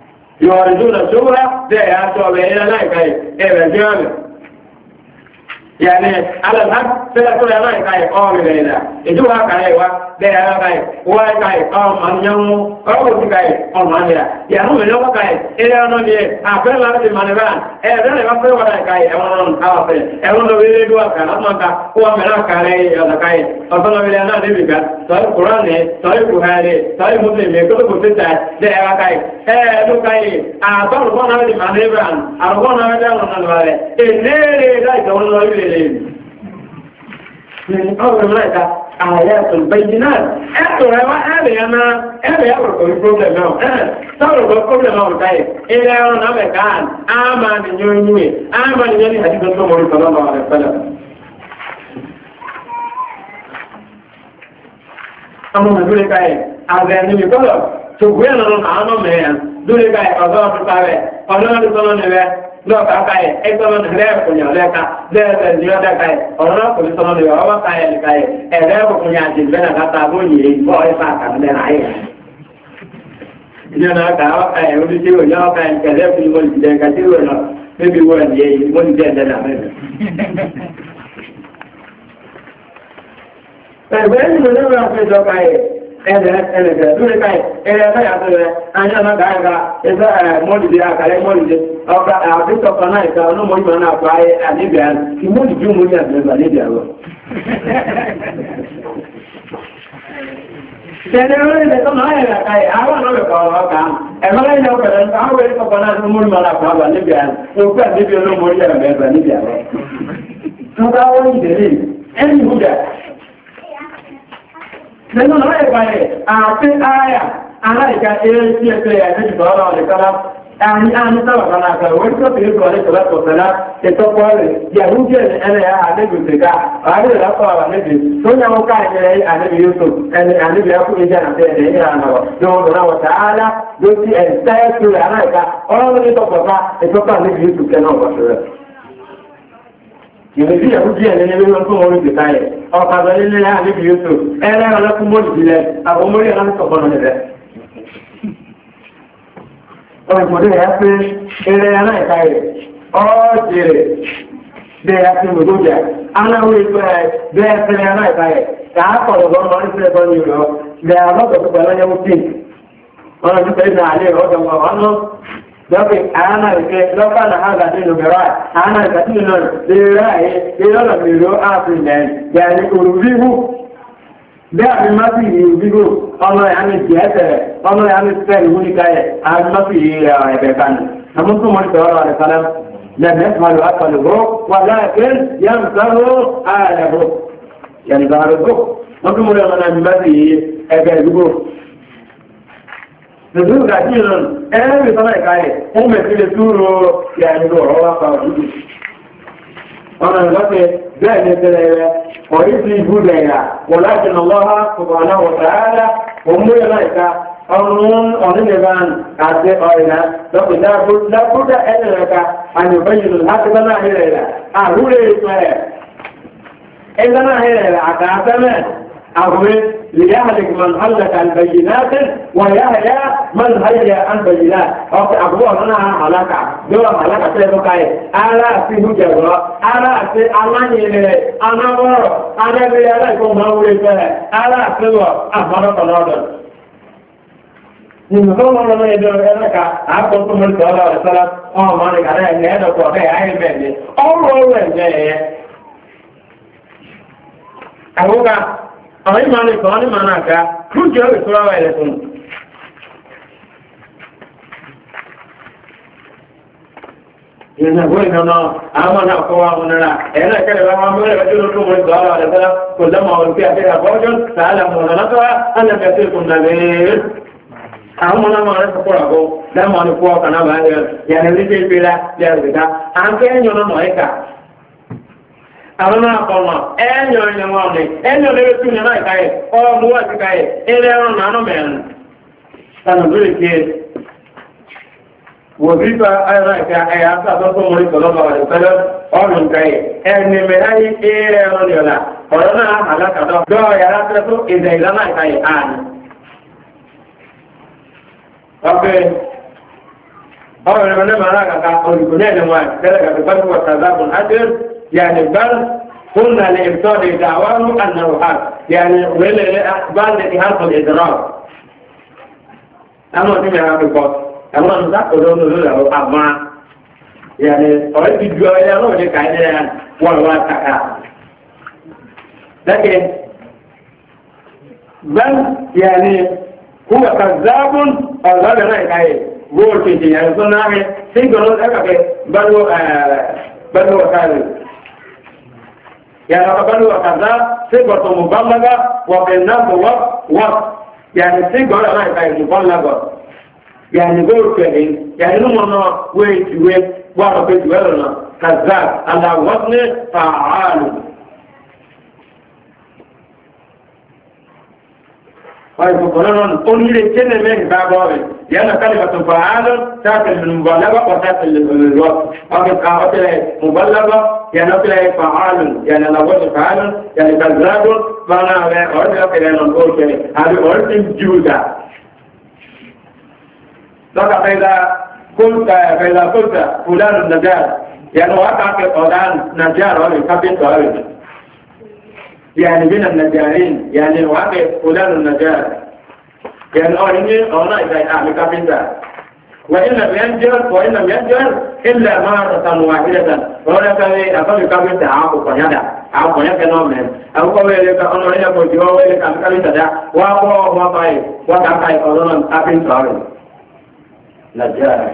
يوردون شبهة ده يا شباب إلى لا كاي إلى جامع يعني على الحق سيكون أنا كاي قوم ليلا إجوا كاي ده كاي كاي قوم من يوم أو كاي قوم من يا يعني من يوم كاي إلى أن يجي أقبل على المنبان إذا لم يكن ولا كاي أمون أوفي أمون لو يدوا كان أما كا هو من كاي هذا كاي أصلا ولا أنا نبيك صار القرآن صار البخاري صار مسلم كل كتير ده كاي لو كاي أصلا كنا على المنبان أصلا على المنبان إني لا يكون من أول ملائكة آيات البينات أكثر ما أبي أبرك البروبلم نعم صار البروبلم نعم كاي إلى أن أبكان آمن يوني آمن يوني حديث الرسول صلى الله عليه وسلم أما نقول كاي أذن يقول سبحان الله أنا مهان دول كاي أذان تكاي أذان تكاي lọ́ọ̀ kàkà yẹ ẹgbẹ́rún ẹ̀rẹ́ ẹ̀kùnyà lẹ́ka lẹ́ẹ̀rẹ́ ìdíwọ́dẹ́ káyẹ ọ̀rọ̀ kò ní sọ́nà lẹ́wọ́ ọwọ́ káyẹ káyẹ ẹ̀rẹ́ ẹ̀kùnyà àti ìgbẹ́nà kàtà lóyè bọ́ ẹ̀fà àkàndẹ́ náà yẹ. ìjọba ká ọkà ẹ̀ orí tí ó yọ ọkà ẹ̀ kẹlẹ́ fún ìwọ̀n ìjẹ́ kàtí ìwọ̀n náà níbi wọ́n ní èyí wọ́n ní jẹ́ ẹ̀dẹ́ mẹ́rin. ẹgbẹ́ ìgbẹ́ ẹ̀rẹ̀ lórí káyẹ̀ ẹ̀rẹ̀ ẹ̀fẹ́yà tó rẹ̀ ayé ọ̀nà gáyẹ̀gá ẹ̀fẹ́ mọ́lìdí àkàrẹ́ mọ́lìdí ọkà àfíkọ̀kọ̀ náà ìka ọlọ́mọ̀lìdí náà fà áyé àníbìá kí mọ́lìdí mọ́lìdí àgbẹ̀gbà níbìá lọ. Tẹ̀lé orí ilẹ̀ tó máa yẹ̀rẹ̀ káyẹ̀ àwọn ọ̀nà rẹ̀ kọ̀ọ̀rọ̀ ọkà ẹ̀mọ́lẹ́ ilẹ̀ ọkọ̀rẹ̀ àwọn orí kọ̀kọ̀ náà tó mọ́lìdí náà fà ábà níbìá òkú àdébí ọlọ́mọ̀lìdí àgbẹ̀gbà níbìá lọ. Tó bá wọ́n ìdèrè ẹni ìhúdà nínú náà ìbáyẹ̀ àti ààyà aláìka eré tí ẹgbẹ́ ẹ̀ẹ́dẹ́ ìbọ̀lọ́ ọ̀lẹ́kọ́lá àní sábàbà náà kàrò wọ́n tó fi ètò ọ̀lẹ́kọ́lá tọ̀sẹ̀lá ìtọ́pọ̀ rẹ̀ yàwó jẹ́ ẹlẹ́ àdébùsẹ̀ká ààrẹ ìlàpọ̀ àwàlẹ́bì tó ní àwọn káàkiri àdébì yóò ẹni àdébì ẹkùn ìjẹ́ àti ẹ̀dẹ̀ ìrànà lọ́wọ́ náà wọ̀ta ààlá ló ti ẹ̀ẹ́sẹ́ aláìka ọlọ́run ní tọ́pọ̀ká ìtọ́pọ̀ àdébì yóò kẹ́ náà wọ̀ṣẹ̀ ìrètí ẹ̀kú díẹ̀ ní ẹgbẹ́ wọn tó wọ́n rí ìgbà yẹ ọkà àbẹ̀lẹ̀ ilé àníbi yóò tó ẹ̀rẹ́ ọlọ́kún mọ́lì sílẹ̀ àwọn mórí ọlọ́run sọ̀kọ́nà rẹ̀. ọ̀rẹ́gbọ̀dé ẹ̀ pé eré aláìka rẹ̀ ọ́ọ̀jẹ̀rẹ̀ bẹ́ẹ̀ ya ti mọ̀tò jà aláwọ̀ ìgbẹ́ bẹ́ẹ̀ fẹ́rẹ̀ aláìka rẹ̀ kàákọ̀ lọ́gbọ́n wọn ní fẹ́rẹ̀ bọ́ ní ìlọ bẹ́ẹ̀ alọ́gbọ̀ لكن أنا لو كان هذا دين براء أنا كثير براء إلى الميلو أفنان يعني أريده ده ما فيه يريده الله يعني جهته الله يعني سر هوني كاي ما فيه بكان نمط من تورا عليه السلام لم يفعل أكله ولكن ينصره آله يعني ظهره نقول من ما فيه أجله Nìdúró gàjí ìrọ̀nù, ẹ̀rẹ́ ìsọ́nà ìkáyẹ̀, ó mẹ́sílẹ̀ túrò ìyànjú ọ̀rọ̀ wá pa òdúdú. Ọ̀nà ìlọ́pẹ̀ bẹ́ẹ̀ ní tẹ́lẹ̀ rẹ̀, ọ̀rí sí ibú rẹ̀yà, wọ̀ láti nà lọ́ha, ọ̀nà wọ̀tàálá, òmúrẹ̀ láìka, ọ̀run ọ̀nìyàn àti ọ̀rìnà, lọ́pẹ̀ lápúdà ẹ̀rẹ̀ rẹ̀ka, àyùbẹ́yìn láti bá náà rẹ̀ rẹ̀, àrúrẹ̀ ìpẹ́ أغوي ليهلك من هلك عن بينات ويهيا من هيا عن بينات أغوى منها هلاكا دورا هلاكا سيبقى ألا فيه جزرة ألا في أماني أنا ورى أنا بيالكم مولي فيه ألا فيه أفضل طلادا Nìgbọ́n wọn lọ́nà ẹ̀dọ́ ẹ̀lẹ́ka àkọ́kọ́ mọ́lẹ̀ tọ́lá ọ̀sọ́lá ọmọ mọ́lẹ̀ kàrẹ́ ẹ̀lẹ́ ẹ̀dọ́kọ̀ ọ̀fẹ́ àìbẹ̀ ni ọrọ̀ ọrọ̀ ẹ̀jẹ̀ ẹ̀yẹ. Àwọ́ká àwọn ìmọ̀ ní ìkọ̀ ní ma náà ká fún jẹ́ ìṣúra wà ilẹ̀ fún ìrìnàgbó ìdáná àwọn náà kọwàá wọn náà ẹ̀nà ìkẹrẹ wá wọn mọ́rẹ̀ ẹjọ́ lókún mọ́ ìgbà ọ̀rọ̀ àdẹ́sẹ́lá kò lẹ́mọ̀ àwọn ìpé àti àbọ́jọ́ sàálà mọ̀ lọ́nàtọ́wà alẹ́bẹ̀ẹ́sẹ̀ ìkùn nàlẹ́ àwọn ọmọ náà rẹ̀ sọ́kọ̀rọ̀ àbọ̀ lẹ́mọ̀ ní fún ọkà náà bá yẹn ní ìpínlẹ̀ yẹ̀rẹ̀dá àǹkẹ́ ẹ̀yọ́ náà ẹ̀ka àwọn náà kọ̀ọ̀mọ̀ ẹ̀yọ̀ ìyẹ̀wọ̀n ọ̀nà ẹ̀yọ̀ lẹ́rẹ́ tún ní láìka ẹ̀ ọmọ wà sí káyẹ̀ ilẹ̀ ẹ̀rọ náà mẹ́rin tánà lórí kí wòbípa ẹ̀rọ ìka ẹ̀yà sàtọ́sọ́ mọ́rí tọ́lọ́bà wà lẹ́sẹ̀lẹ́ ọ̀rùn káyẹ̀ ẹni mẹ́ráyé ẹ̀rọ nìọ̀lá ọ̀rọ̀ náà àlákàtọ̀ dọ́ yàrá tẹ́tọ́ ìdẹ̀ ìlànà ìkáyẹ̀ àní ọ̀pẹ́ ọ̀rọ̀ ìrẹ̀mẹ́lẹ́ màrá kàkà olùkùnrin ẹ̀lẹ́wọ̀n tẹ́lẹ̀ kàkà يعني بل قلنا لإبطال دعواه أنه حق يعني بعد إهانة الإدراك أما تمي هذا القص أما نتأكد أنه له أما يعني أريد الجوائل أنه يكاين والواقع لكن بل يعني هو كذاب أو لا يكاين قول في يعني صنعه سيقولون أكاك بل هو كاذب يعني بل هو كذاب صيغة مبلغة وفي النفس وقت يعني صيغة لا يكاين مبلغة يعني قول فيه يعني نمنا ويت وارفت ولنا كذاب على وزن فعال فيقولون أني لكن من بابه لأن كلمة فعال تأتي للمبالغة وتأتي للوقت أو قاعدة مبالغة يعني أقول فعال يعني على وزن فعال يعني كذاب فأنا أقول لك أن نقول شيء هذا أقول جودا لذا فإذا قلت فلان النجار يعني وقع في قرآن نجار ولا كابتن يعني من النجارين يعني وقع فلان النجار يعني أنا إذا أعمل كابتن وإن لم ينجر إلا مرة واحدة ولا كان أقول كابتن عفوا يكنون أو قوي لك أنا لا أقول جوا لك أم كابتن وقع قرآن كابتن نجار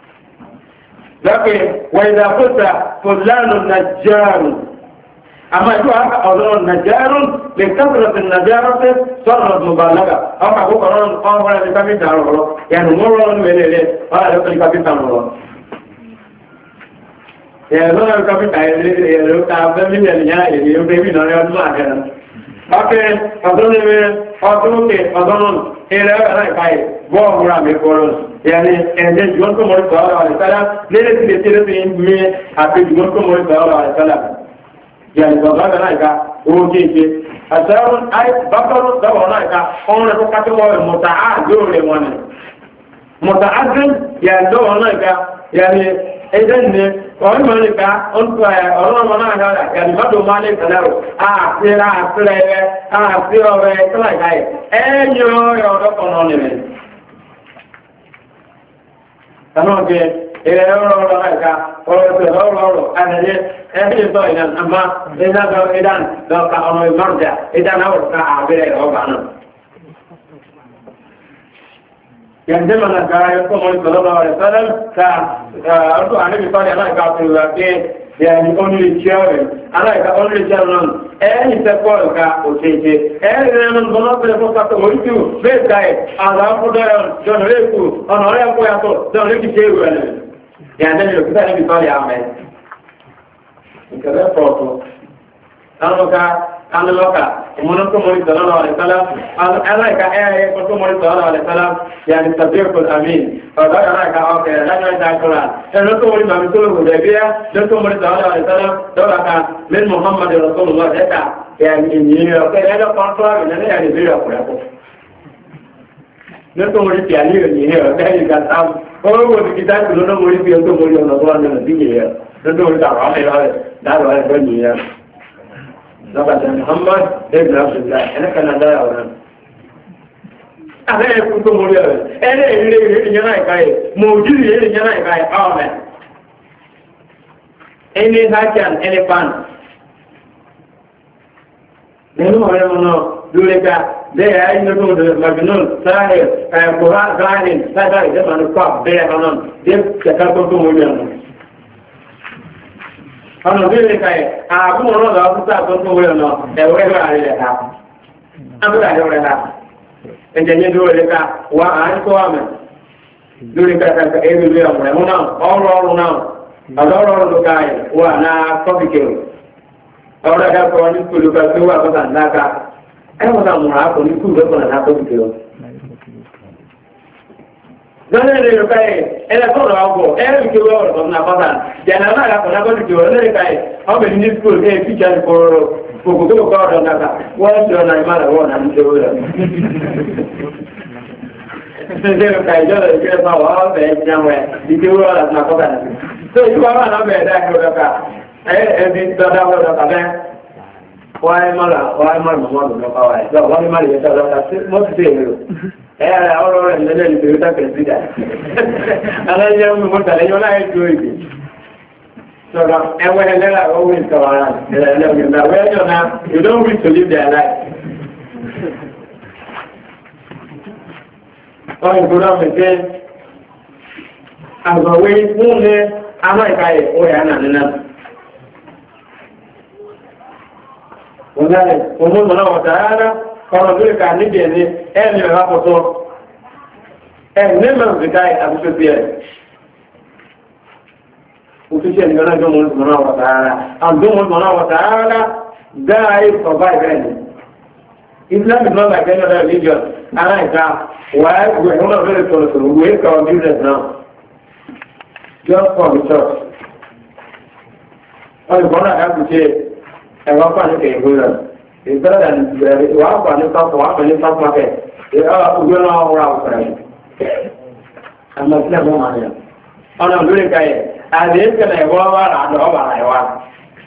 لكن وإذا قلت فلان نجار أما يقول أظن نجار لكثرة النجارة صارت مبالغة أو أقول قرآن قاموا لكم تعالوا يعني مرة من الليل ولا لكم تعالوا يعني لكم تعالوا تعالوا من الليل يبدأ نريد ما كان أوكي أظن إلى رأي بوه ميكولون يعني إن جونكم مولى صلى الله عليه وسلم ليس بيصير من أبي جونكم مولى صلى الله عليه وسلم يعني بغض نايكا وجيجي أسرون أي بكر دوا نايكا أنا بكتبه متعدد يعني دوا نايكا يعني إذن ọ̀rọ̀ mọ̀lẹ́ka ọ̀rọ̀ mọ̀lá àdára yàlùmọ́dún máa lè tẹ̀lẹ́rù àti ọ̀rẹ́ kíláìkáì ẹ̀yìn ọ̀rẹ́ ọ̀dọ́kọ̀nà nìrẹ̀ tánàkẹ́ ilẹ̀ ọ̀rọ̀ láìka ọ̀rọ̀ àdẹ́yẹ ẹ̀yìn sọ ìdán àmá ìdán lọ́ka ọ̀nà ìmọ̀rùjà ìdán àwọ̀ká àbẹ̀rẹ̀ ọgbà náà يندم أن يقوم صلى الله عليه وسلم كأرجو أن يقول أنا كافر يعني only children أنا only children أي سكول كأوتيجي أي من بنا بنا كاتو مولتو بس كاي أنا أقول جون ريكو أنا أقول يا تو جون ريكي شيء ولا يعني ده يقول أنا بيقول يا عمي كذا فوتو أنا لوكا ومنكم مولى صلى الله عليه وسلم أنا كأي كنتم مولى صلى الله عليه وسلم يعني تصديق الأمين فذا أنا كأوكي لا نجد القرآن لأنكم مولى ما بيقولوا هدايا لأنكم مولى صلى الله عليه وسلم دولا من محمد رسول الله ذكر يعني إني أوكي هذا قانون من يعني بيرا كله لأنكم مولى يعني إني أوكي كان هو الكتاب كلنا مولى في أنتم مولى نصران من الدنيا لأنكم مولى تعالى هذا بني لقد محمد ابن عبد الله أنا كان لا يعلم أنا يكون مولى أنا اللي يناي كاي موجود اللي يناي كاي آمين إني هاكان إني فان لأنه هذا منو دولكا ده أي نقول مجنون ساهر قرآن كاهن هذا إذا ما نقاب ده كمان ده كتابه مولى ọ̀nà bí i ká ẹ̀ àbúmọ̀ náà lọ fún sáà tó tó wé ọ̀nà ẹ̀wọ́ ẹ̀rọ àrílẹ̀ ká ábúrò àrílẹ̀ ká ẹ̀jẹ̀ ní dúró lè ká wà á ń tó àmì lórí kàkàkà ẹ̀rù ilé ọ̀pọ̀ ẹ̀mú náà ọ̀rọ̀ náà ọ̀rọ̀ ló ká ẹ̀ wà náà kọ́fìkì ọ̀rọ̀ ẹ̀dàkọ̀ ní kúlù ká tó wà kọ́kà ńláka ẹ̀wọ̀n náà múra kò ní kúlù lọ́kọ̀ náà kọ́fìkì lọ́nà ilé ìrọ̀ká ẹ̀ ẹlẹ́kọ̀ọ́rọ̀ ọgbọ̀ ẹ̀rùkẹ́ ọ̀rọ̀ ọ̀nà àpáta jẹ́nà náà lápọ̀lá bọ́dù jẹ́ ọ̀rọ̀ lẹ́rẹ̀ká ẹ̀ ọmọdé ní skúl ẹ̀ fíjà ní kòrò gbogbo tó kọ́ ọ̀rọ̀ náà wọ́n ti ọ̀nà ìmára wọ́n náà ní ṣe ó rẹ̀ lẹ́rẹ̀ká ìjọ́rọ̀ ìgbẹ́ fáwọ́ ọ̀fẹ́ ìjẹun ẹ̀ ìgbẹ́ wọ́n láti àpáta tó ìjọba wà náà bẹ̀rẹ̀ dáa ẹbí dáadáa wọ́n lọ kàbẹ́ wọ́n á mọ́ra mọ́mọ́ lọ kọ́ wa ẹ̀ lọ wọ́n ní má lè yẹ sọ́dọ̀ ọ̀dà mọ́tò sí èrò ẹ̀ ọ̀rọ̀ rẹ̀ lẹ́lẹ́ ní pẹ̀lú tàkẹ́ sí dà aláìyẹ́ mi mọ́tò àlẹ́ yọ́n láyé tó èdè sọ̀rọ̀ ẹwẹ́ ẹlẹ́ra owó ìtọ̀wárà ẹlẹ́gbẹ̀ẹ́ wẹ́ẹ́yọ̀ náà you don't wish to live their life. Wọ́n ìgbóná mi pé àgbọ̀wé fún ní amáìkáyẹ̀ ó yà náà nínú. Wọ́n òmùmọ̀lá wọ̀ta rárá kọ̀rọ̀ lórí ká níbi ẹni ẹni rẹ̀ rápọ̀tọ́ ẹni mẹ́rin ìkáyẹ̀ àbúṣe bí ẹ̀. Òfíṣẹ́ ìgbọ́nà jọ òmùmọ̀lá wọ̀ta rárá. Àbúṣe òmùmọ̀lá wọ̀ta rárá dáa survive ẹni. Islam is not like any other religion. And I say, why we are not very close to we make our business now. Just for the church. All you want to have to say, I want to take a good it's better than one market. They are going all around. I'm not never money. On a good guy, and this can I go over and over I want.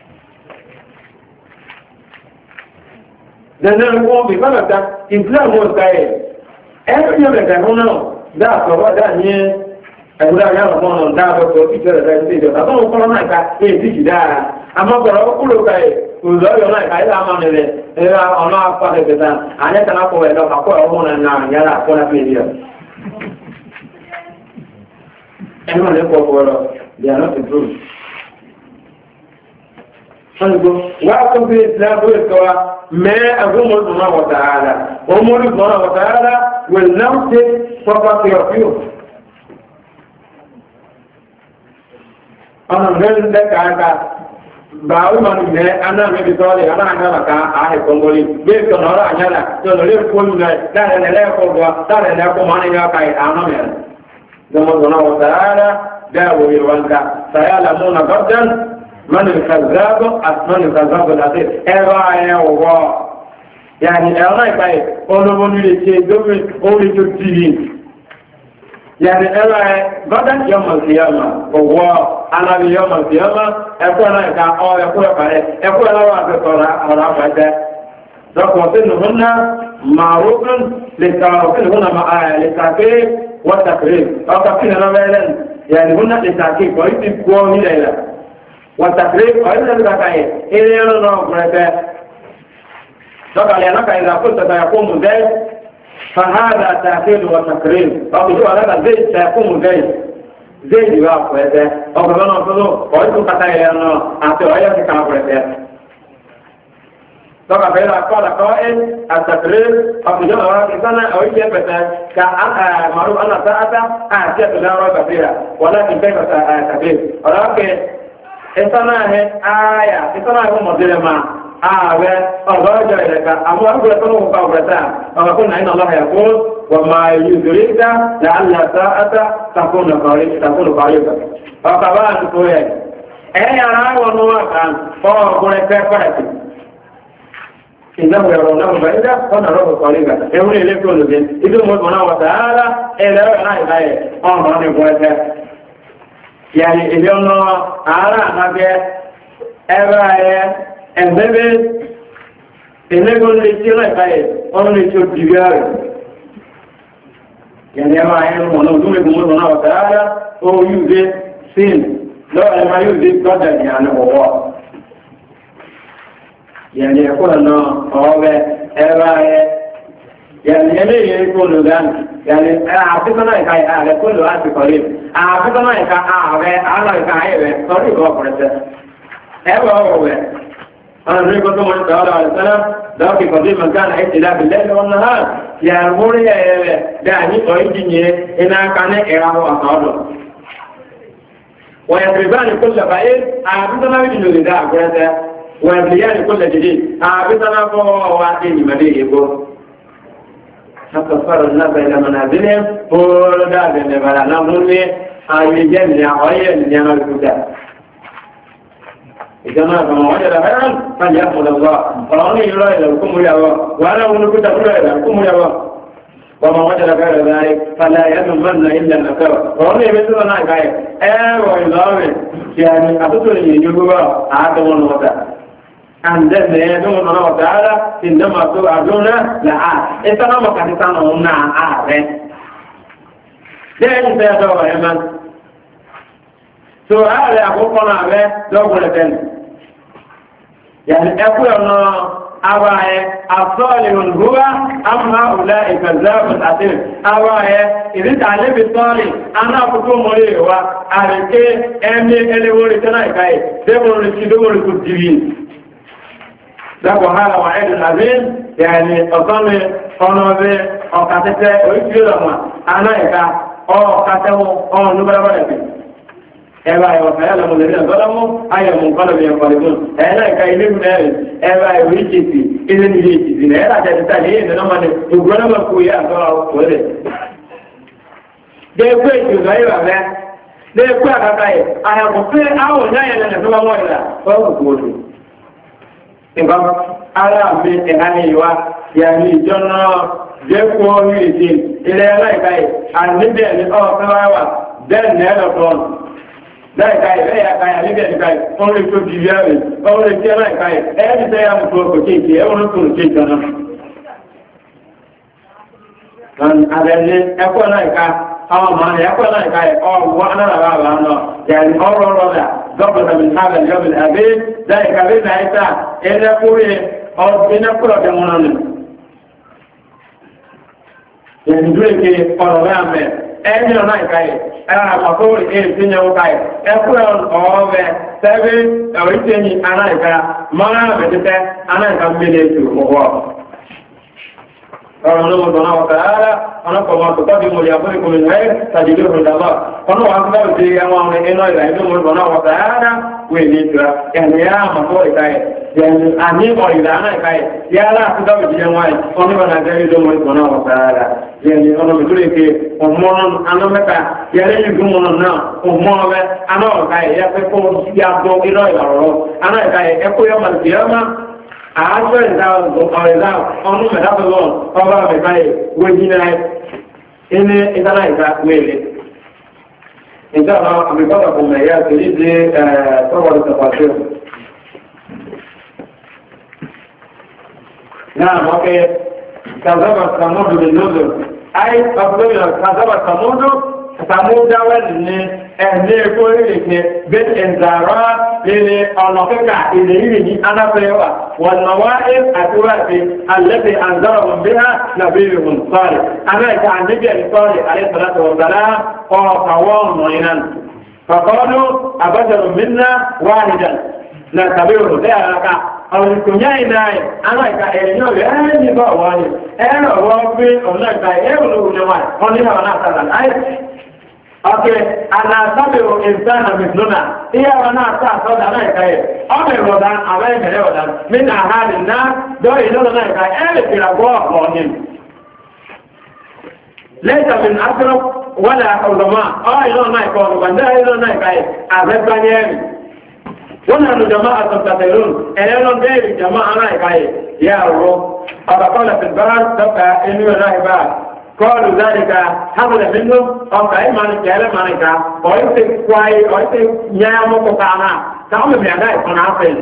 Then won't be one of that. Islam was every year that I don't know. That's what that year. I would have never known that for teacher that I say that I don't know like that. Hey, did you die? I'm not going to look at it. Who's all your life? I am on it. I'm not part of the time. I let them up with a couple and now. Yalla, for a video. Anyone look for they are not the truth. Welcome to Islam with God. May Umar Subhanahu wa Ta'ala. Umar Subhanahu wa Ta'ala will now take property of you. On a very Bawu manu ne ana me bi tole ana ana ka a he kongoli be ko no ra anyala to no le ko ni da ne le ko do da ne ko mani ya kai ana me Umar Subhanahu wa Ta'ala da wo ywanka sayalamuna gadan من الكذاب أثمن الكذاب الأخير إيه هو يعني أنا كاي أولو بني لشيء أولي تجيبين يعني غدا يوم القيامة هو أنا يوم القيامة أقول أنا كا أو يقول كاي أقول أنا وأقول أنا فاجأ ذكرتهن معروف للتعقيب والتقريب أو تقريب أنا بعدين يعني هن للتعقيب ويجب قومي ليلة والتقريب أيضا ذكاء إلى يوم بركة ذكاء لأنك إذا قلت سيقوم زيد فهذا تأكيد وتقريب أو بشوف هذا زيد سيقوم زيد يوافق هذا أو كمان أقوله ويجب قتائل لأنه أعطيه كما بركة ذكاء فإذا قال قائل التقريب أو بشوف هذا إنسان أو يجب معروف أن الساعة أعطية لا ريب فيها ولكن كيف تقريب ولكن ìtọ́nà ẹ̀ ààyà ìtọ́nà ẹ̀kọ́ mọ̀dílẹ̀ máa ààrẹ ọ̀gọ́ ọjọ́ ìrẹ̀ka àwọn ọgbẹ̀rẹ̀ tó lóòkà ọ̀gbẹ̀ta ọ̀gbẹ̀kún náà iná lọ́hẹ̀ ẹ̀kọ́ wọ́n máa yìí ìdòrí ìdá láàlàtà átà takónù kọrí ọkà bá ń tó rẹ̀ ẹ̀yà ara wọn wọ́n kàn ọ̀gbẹ̀rẹ̀ pẹ́pẹ́rẹ̀ ìdáhùn ẹ̀rọ náà bẹ̀rẹ̀ ìdá ọ̀nà rọ́bù kọrí gà ẹ̀wọ̀n ilé tó lòdì ìdí mọ́tò náà wọ̀ tààrà ẹ̀rẹ̀ náà ìbáyẹ̀ ọ̀nà ní ìgbọ̀rẹ̀ yani idan no ara nage eraye embebe enegon le tira kai on le cho diviare yani ama ayo mo no dume gumo no na taala o yuze sin lo ama yuze goda yani owo yani akola no owe eraye يعني يلي يقول لهم يعني أعطينا إياه على كل واحد قريب أعطينا إياه على إياه قريب وقرته هو أنا نقول لكم صلى الله عليه وسلم ذاك قديم من كان اختلاف الليل والنهار يعني موري يعني قريبني إن كان إراه أصابه ويضربان كل بعيد أعطينا بجنود ذا قرته ويبليان كل جديد أعطينا فهو واحد مديه يقول حتى صار الناس إلى منازلهم قول داد اللي بلا نظرني أيجن يعوين يعمل كتاب إذا ما وجد خيرا فليحمد الله فلاني يرى إلى الكم يا وأنا أقول كتاب يرى إلى الكم يا وما وجد غير ذلك فلا يلومن إلا نفسه وهم يمثلون هاي والله يعني أتطلع يجوبا عادوا ونوتا and then they don't know that in the matter of Jona la it's a number of times na then they are man so I have a corner double again يعني أقول أواعي الصالح هو أم هؤلاء كذاب الأثير أواعي إذا تعلم الصالح أنا أقول مريه وأركي أمي اللي ولي تنايكاي دمر الشدور الكتبين ذاك هذا وعيد العظيم يعني أصلا أنا به أو كاتته ويجيله أنا إذا أو كاته أو نبلا بلدي ẹwà ìwọ̀fẹ́ ẹlẹ́mọ̀lẹ́rí ẹ̀gọ́lọ́mọ́ ayẹ̀mọ̀ kọ́lọ̀bí ẹ̀kọ́lẹ̀mọ́ ẹ̀lá ìka ilé ìrìnlẹ̀ ẹwà ìwé ìjìsì ilé nílé ìjìsì rẹ̀ ẹ̀lá jẹ́ta ní èdè náà mọ́ni ògbọ́nàmọ́ kò yẹ àtọ́rọ̀ ọ̀pọ̀lẹ̀ dẹ́ẹ̀kọ́ ìjọba ìwà rẹ̀ dẹ́ẹ̀kọ́ àkàkà yẹ àyàkọ̀ pé àwọn ìyáyẹ̀lẹ̀ tó bá mọ́ ìlà fọ́ọ̀kùnkùn nǹkan ara mi ẹ̀hánì ìwà yàní ìjọ náà dẹ́kọ́ ìrìsì ilẹ̀ ẹ̀láìka yẹ àníbẹ̀ ní ọ̀fẹ́ wáwà bẹ́ẹ̀ ní ẹ̀lọ́tọ́n láìka ẹ̀ ẹ̀yà káyà níbẹ̀ níka ẹ̀ wọ́n lè tó di ìyá rẹ̀ wọ́n lè tí ẹ̀ láìka ẹ̀ ẹ̀ẹ́dì tẹ́ yà mùtò ọkọ̀ kéèké ẹ̀ wọ́n tó lè kéèké náà. Àbẹ̀lẹ̀ ẹ̀kọ́ láìka àwọn ọmọ rẹ̀ ẹ̀kọ́ láìka ẹ̀ ọ̀wọ́ anára wà náà yàrá ọ̀rọ̀ rọ̀dà dọ́kítà mi sábẹ̀ yọ̀bẹ̀ àbẹ́ láìka bẹ́ẹ̀ náà ẹ̀ta ẹ̀ẹ́dẹ́kúrẹ́ ọ̀dẹ́nẹ́kúrọ̀ ẹni ọ̀nà ìkáyẹ̀ ẹ̀rọ àpapọ̀wòrì èsì ní ọkáyẹ̀ ẹkùnrin ọ̀ọ́bẹ̀ tẹ́bí ẹ̀wọ̀ ìtẹ́yìn anáìkáyà mọ́nà àbẹ̀tẹ́tẹ́ anáìká mílẹ̀ ètò ọwọ́ ọ̀rọ̀ ló mọ̀tọ̀ náà wọ̀tà ara ọ̀nà pọ̀mọ̀ tó tọ́jú mọ̀ yà fún ìkùnrin rẹ̀ tàjídé òrùndàbà ọ̀nà wà fún dáwọ̀ sí ẹwà ọ̀rẹ́ iná ìlà ìlú mọ̀tọ̀ náà wọ̀tà ara wẹ̀ ní ìtura ẹ̀mí yá àmàtọ̀ ìkáyẹ̀ yẹn àní ọ̀ìlà náà ìkáyẹ̀ yálà fún dáwọ̀ sí ẹwà ọ̀nà gẹ́gẹ́ ló mọ̀tọ̀ náà wọ̀tà ara yẹn ọ̀nà mẹ̀tọ́lẹ̀ ke ọ̀mọ́nà anọ́mẹ́ta yẹlẹ́ yìí gún mọ̀nà náà ọ̀mọ́ọ̀bẹ anọ́ọ̀káyẹ̀ yẹ pé kó yàgbọ́ iná ìlọ̀rọ̀ anáìkáyẹ̀ ẹkọ́ yọ màlìkìyàmá àásọ ìdá ọ̀rẹ́dá ọmọ mẹ́tàbọ̀lọ́ ọba mẹ́tàyẹ̀ wẹ́jìnà ẹni ìdáná ìdá wẹ́lẹ̀ ìjọba àmìkọ́lá kò mẹ́yà torí di tọ́wọ́ ìtàpàṣẹ náà mọ́kẹ́ kazaba samudu lè lóòdò ayé ọ̀pọ̀lọpọ̀ kazaba samudu samudawa ní ẹ̀mí ẹ̀kọ́ ìrìnkẹ́ bẹ́ẹ̀ ẹ̀zàrá ilẹ̀ ọ̀nàkẹ́kà ilẹ̀ ìrìn ní anáfẹ́wà wọn na wá ẹ̀ àtiwáṣe alẹ́bẹ̀ àǹzọ́rọ̀ bí ha nàbí ìrìn sọ́ọ̀rẹ̀ anáìka àníbẹ̀ sọ́ọ̀rẹ̀ alẹ́sọ̀rọ̀ ọ̀gbàrá ọ̀kàwọ́ ọ̀nà ìnan fàkọ́dún àbájọ̀rọ̀ mínà wáhìdàn na tàbí òrùn tẹ́ àráká ọ̀rùn ìkònyá ìdáyẹ̀ anáìka ẹ̀yìn ọ̀rẹ́ ẹ̀yìn bọ̀ wọ́n ni ẹ̀rọ wọ́n fi ọ̀nà ìka ẹ̀rọ Okay, ana sabiru insana mithluna. Iya wana sa soda na kai. Ome rodan awai mere rodan. Min ahali na do ilo na kai. Ele kira go onin. Laysa min asraf wala ulama. Ilo na ko banda ilo na kai. Azabanyem. Wana no jamaa tatarun. Ele nderi jamaa na kai. Ya ro. Abaqala fil bahar taqa inu na iba. قالوا ذلك حمل منه أو كأيمان كأيمانك ويسك كواي ويسك يامك كانا تعمل بيانا يكون عقل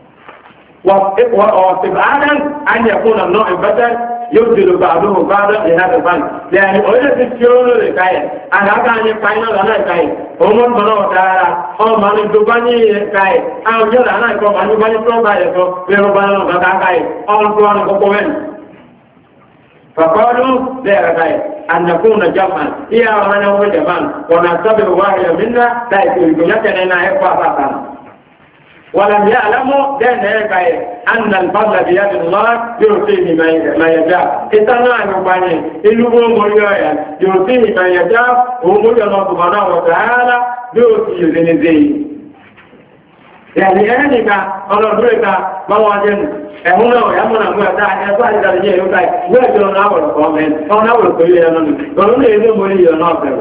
واستبعادا أن يكون النوع البدل يبدل بعضه بعضا لهذا الفن يعني أولا تسيرون لكاية أنا كان يفعلنا لنا كاية ومن بنا وتعالى أو من الدباني كاية أو جل أنا يكون من الدباني كاية ويربانا لنا كاية أو نقوان كوكوين فقالوا لا أن نكون جمعا هي وانا هو جمعا ونعتبر واحدا منا لا يكون لنا يفعل ولم يعلموا أن الفضل بيد الله يعطيه ما يشاء إتنا نباني إلوه مريايا يعطيه ما يشاء ومولي الله سبحانه وتعالى يعطيه ذنزيه يعني أنك أنا أدرك ما وجدنا ẹ̀hún náà yà múnà mú ẹ̀dá ẹ̀fọ́ àdìdàlẹ̀ yẹ́ yóò káì wọ́n ẹ̀jọ́ náà wọ̀lọ̀ kọ́ mẹ́rin ọ̀n náà wọ̀lọ̀ pẹ̀lú ẹ̀nà nù ọ̀rún lè ní mọ́lẹ̀ yọ̀ náà bẹ̀rù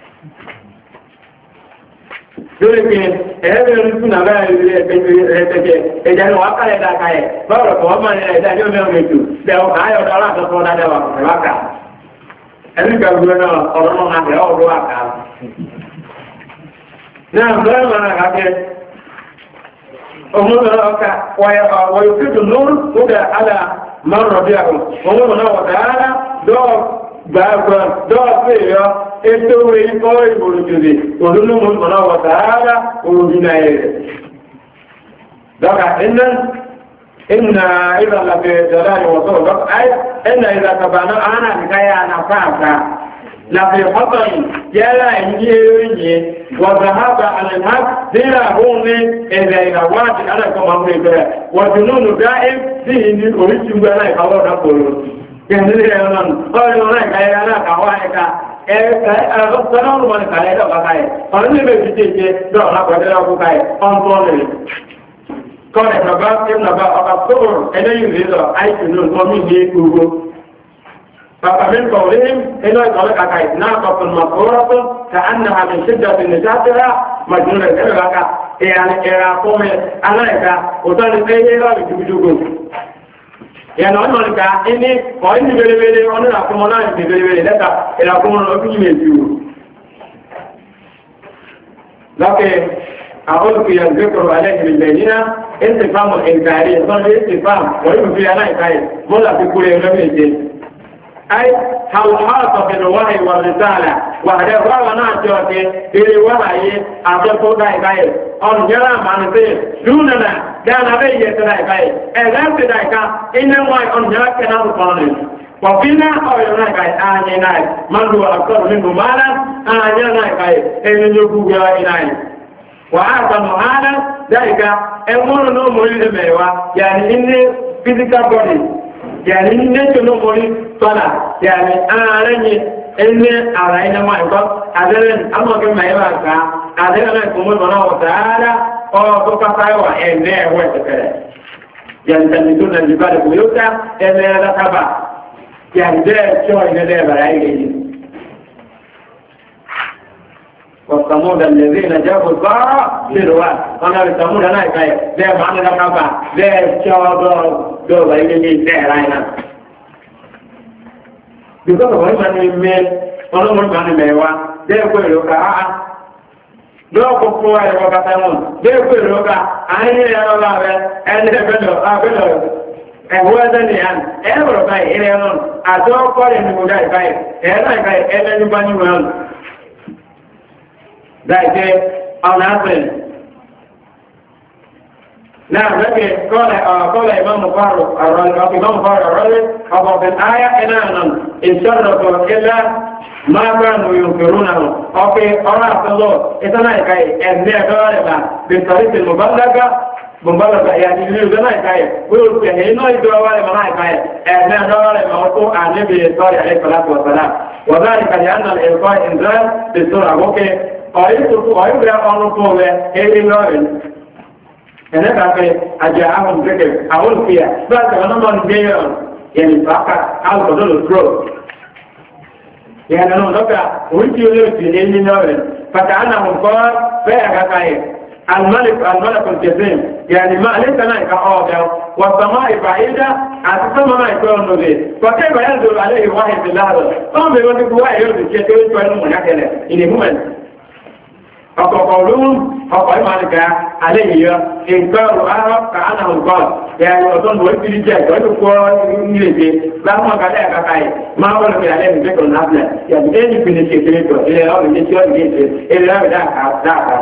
lórí pé ẹ̀rẹ́ rẹ̀ tún náà bẹ́ẹ̀ ẹ̀ẹ́dẹ̀gẹ̀ ẹ̀jẹ̀ ní wọ́n kálẹ̀ dá káyẹ̀ bọ́ọ̀rọ̀ kọ́ ọmọ ẹ̀dá ní ọmọ ètò bẹ̀rù káyọ̀ dára àtọ́kọ́ dáadáa wà ẹni gbàgbé náà ọ̀rọ̀ náà máa bẹ̀rẹ̀ ọ̀rọ̀ àká. náà bẹ́ẹ̀ máa rà kẹ́ ọmọdé ọ̀ka wọ̀nyí fídùn lórí ó dà ala máa rọ̀ bí àwọn ọmọdé náà wọ̀ dáadáa dọ́ọ̀ gbàgbọ́ dọ́ọ̀ fèèyọ ètò ìkọ́ ìbòròjòdè olólùmọ̀ náà wọ̀ dáadáa òròjì náà yẹ dọ́ka إن إذا لفي جلال وصول أي إن إذا تبعنا أنا بكايا نفاقا لفي خطر جلا إنجيريني وذهاب على الحق ديلا هوني إذا واجد أنا كما أمريكا وجنون دائم دين أريد أن يقول نقول كنزل يونان قال لنا كايا أنا كواهيكا سنون من كايا بكايا فأني بيجيكي دعنا قدرا بكايا أنطوني قال ابن أبصر إليه رضا أي جنون ومن يكوه فمن قولهم إنه يطلق كيف ناقة مصورة كأنها من شدة نجاتها مجنون الإرغاك يعني إراقوم عليك وطالب إيه لا بجوجوه يعني أنا لك إني وإني بلي وأنا أقوم أنا بلي لك إراقوم الأبي يجوه لكن أقول في الذكر عليه بالبينة استفهام الإنكاري صار استفهام ويبقى في أنا إنكاري ولا في كل يوم أي هل حاط في الوحي والرسالة وهذا هو ناتجه في الوحي أعطوا دايكاي أن جرى معناه دوننا كان أبي يتدايكاي إذا تدايكا إنما أن جرى كنا نقول وفينا أو ينايكاي آنيناي من هو أكثر منه مالا آنينايكاي إن يجوب إلهي وهذا معانا ذلك أمور نومري لميوا يعني إني physical body يعني إني نومري صلاة يعني أنا إني أرأينا ما يقول أذن أما كما يبقى أذن أنا كمل بنا وتعالى أو تكفى وإني هو تكره يعني تنسون الجبال بيوتا إني هذا تبع يعني ده شو إني ده برأيي والثمود الذين جابوا الزهر في الواد أنا بالثمود أنا كاي ده معنى الكعبة ده شاور دو بعيدين سهرائنا because of what man made ọ̀nà mọ̀ kan mẹ́wàá dẹ́ẹ̀kọ́ ìlúkà áá lọ́ọ̀kọ́ fún wa ẹ̀rọ kata wọn dẹ́ẹ̀kọ́ ìlúkà àárín ẹ̀rọ láàrẹ ẹni ẹ̀bẹ̀lọ̀ ẹ̀wọ́ ẹ̀dẹ́ ni àn ẹ̀rọ báyìí ẹ̀rẹ́ náà àti ọkọ̀ rẹ̀ ní gbogbo àìbáyìí ẹ̀rọ ìbáyìí ẹ̀lẹ́ni bá ní wọn ذلك أو ناصر نعم لكن قال إمام فاروق الرازي أو في الآية إن شرطوا إلا ما كانوا ينكرونه أوكي أنا أقول إذا كاي أبني أدوارنا بالطريق المبلغة يعني يقولون كاي ويقول إنه يدور ما كاي أبني أدوارنا وقوع عن النبي صلى الله عليه وسلم وذلك لأن الإلقاء إنزال بالسرعة أوكي ọ̀yúgbẹ́ ọlọ́pọ̀ rẹ̀ eré lọ́rin ẹ̀nẹ́gbàfẹ́ àjẹ́ àwọn gẹ́gẹ́ àwọn òfìyà bá tẹ̀wọ́n náà ní gbẹ́yọ̀ yẹn ìfàkà alùpọ̀dọ́ lò tró yẹn náà lọ́gbà orí tí ó lè fi ní ní lọ́rin pàtà ánàmù kọ́ bẹ́ẹ̀ àkàkà yẹ الملك الجزيم يعني ما ليس هناك أوضع والسماء بعيدة أتسمى ما يكون نبي فكيف ينزل عليه واحد في اللحظة قام بيقول لك واحد يرد الشيء يقول لك هكذا إنه هم فقولون فقال عليه إنكار أعرف كأنه القال يعني أظن وقت الجاي وقت القرآن إنجليزي لما قال لك أكاي ما هو لك عليه من ذكر النافلة يعني أين في نشيء كريتو إلى أول نشيء كريتو إلى أول داعا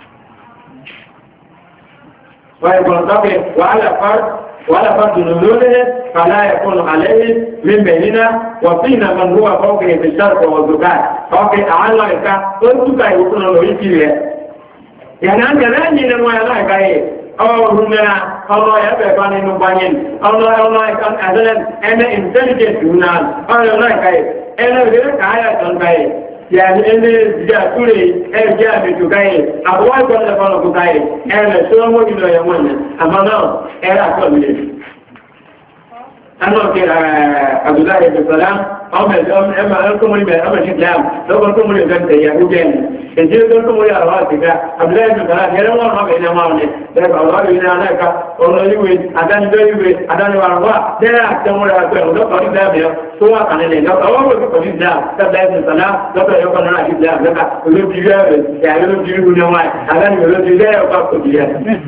ويقول طبعا وعلى فرد نزوله فلا يكون عليه من بيننا وفينا من هو فوقه في الشرق والزكاة فوقه أعلى إذا قلتك يكون له يكيه يعني أنت لا يجب أن يكون هنا الله يبقى نبانين الله يكون أذلا أنا intelligent هنا الله يكون أنا غيرك آية تنبيه يعني أنا جاتوري جامي تكاي أبوي كل فلان تكاي أنا شو مو كده يا مانا أما نو أنا أقول أنا كده عبد الله بن سلام أما أنتم الإسلام لو كنتم الإسلام يهودين إذا كنتم الأرواحك أبلا يمكن يرى الله بين ماوني لكن الله بين أنك الله يوي أدان يوي أدان يواروا ده أكتمل أكتمل لو قريب ده بيا سواء كان لين لو أول قريب ده تبدأ من سنة لو كان يوم أنا أجيب ده لك لو تجيب يعني لو تجيب نوعي أدان لو تجيب يوقف تجيب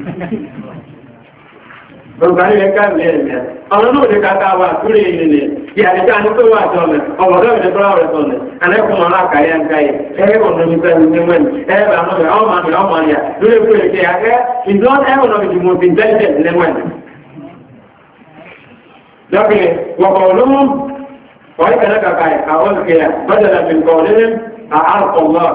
Ọ̀gbáyé ẹ̀ká ìlẹ̀ ọ̀nà náà lè kàkà wà túrè ìlẹ̀ ìyàlẹ́ká ní tó wà tọ́lẹ̀ ọmọdé ìdẹ́ tó ráwẹ̀ tọ́lẹ̀ anẹ́kùnmọ̀ náà kàyà ń káyẹ̀ ẹ̀rọ ọ̀nà ìfẹ́ ìwọ̀n ẹ̀rọ àmọ́bẹ̀ ọmọ àyà lórí pé èké àkẹ́ ìdán ẹ̀rọ náà ìdìmọ̀ fi intelligent lẹ́wọ̀n. Dọ́kìlẹ̀ wọ̀kọ̀ olóhùn ọ̀rẹ́ kẹ́lẹ́ kàkà àwọn ìkẹyà bọ́dẹ̀lá fi kọ̀ lẹ́lẹ́ àárọ̀kọ̀lọ́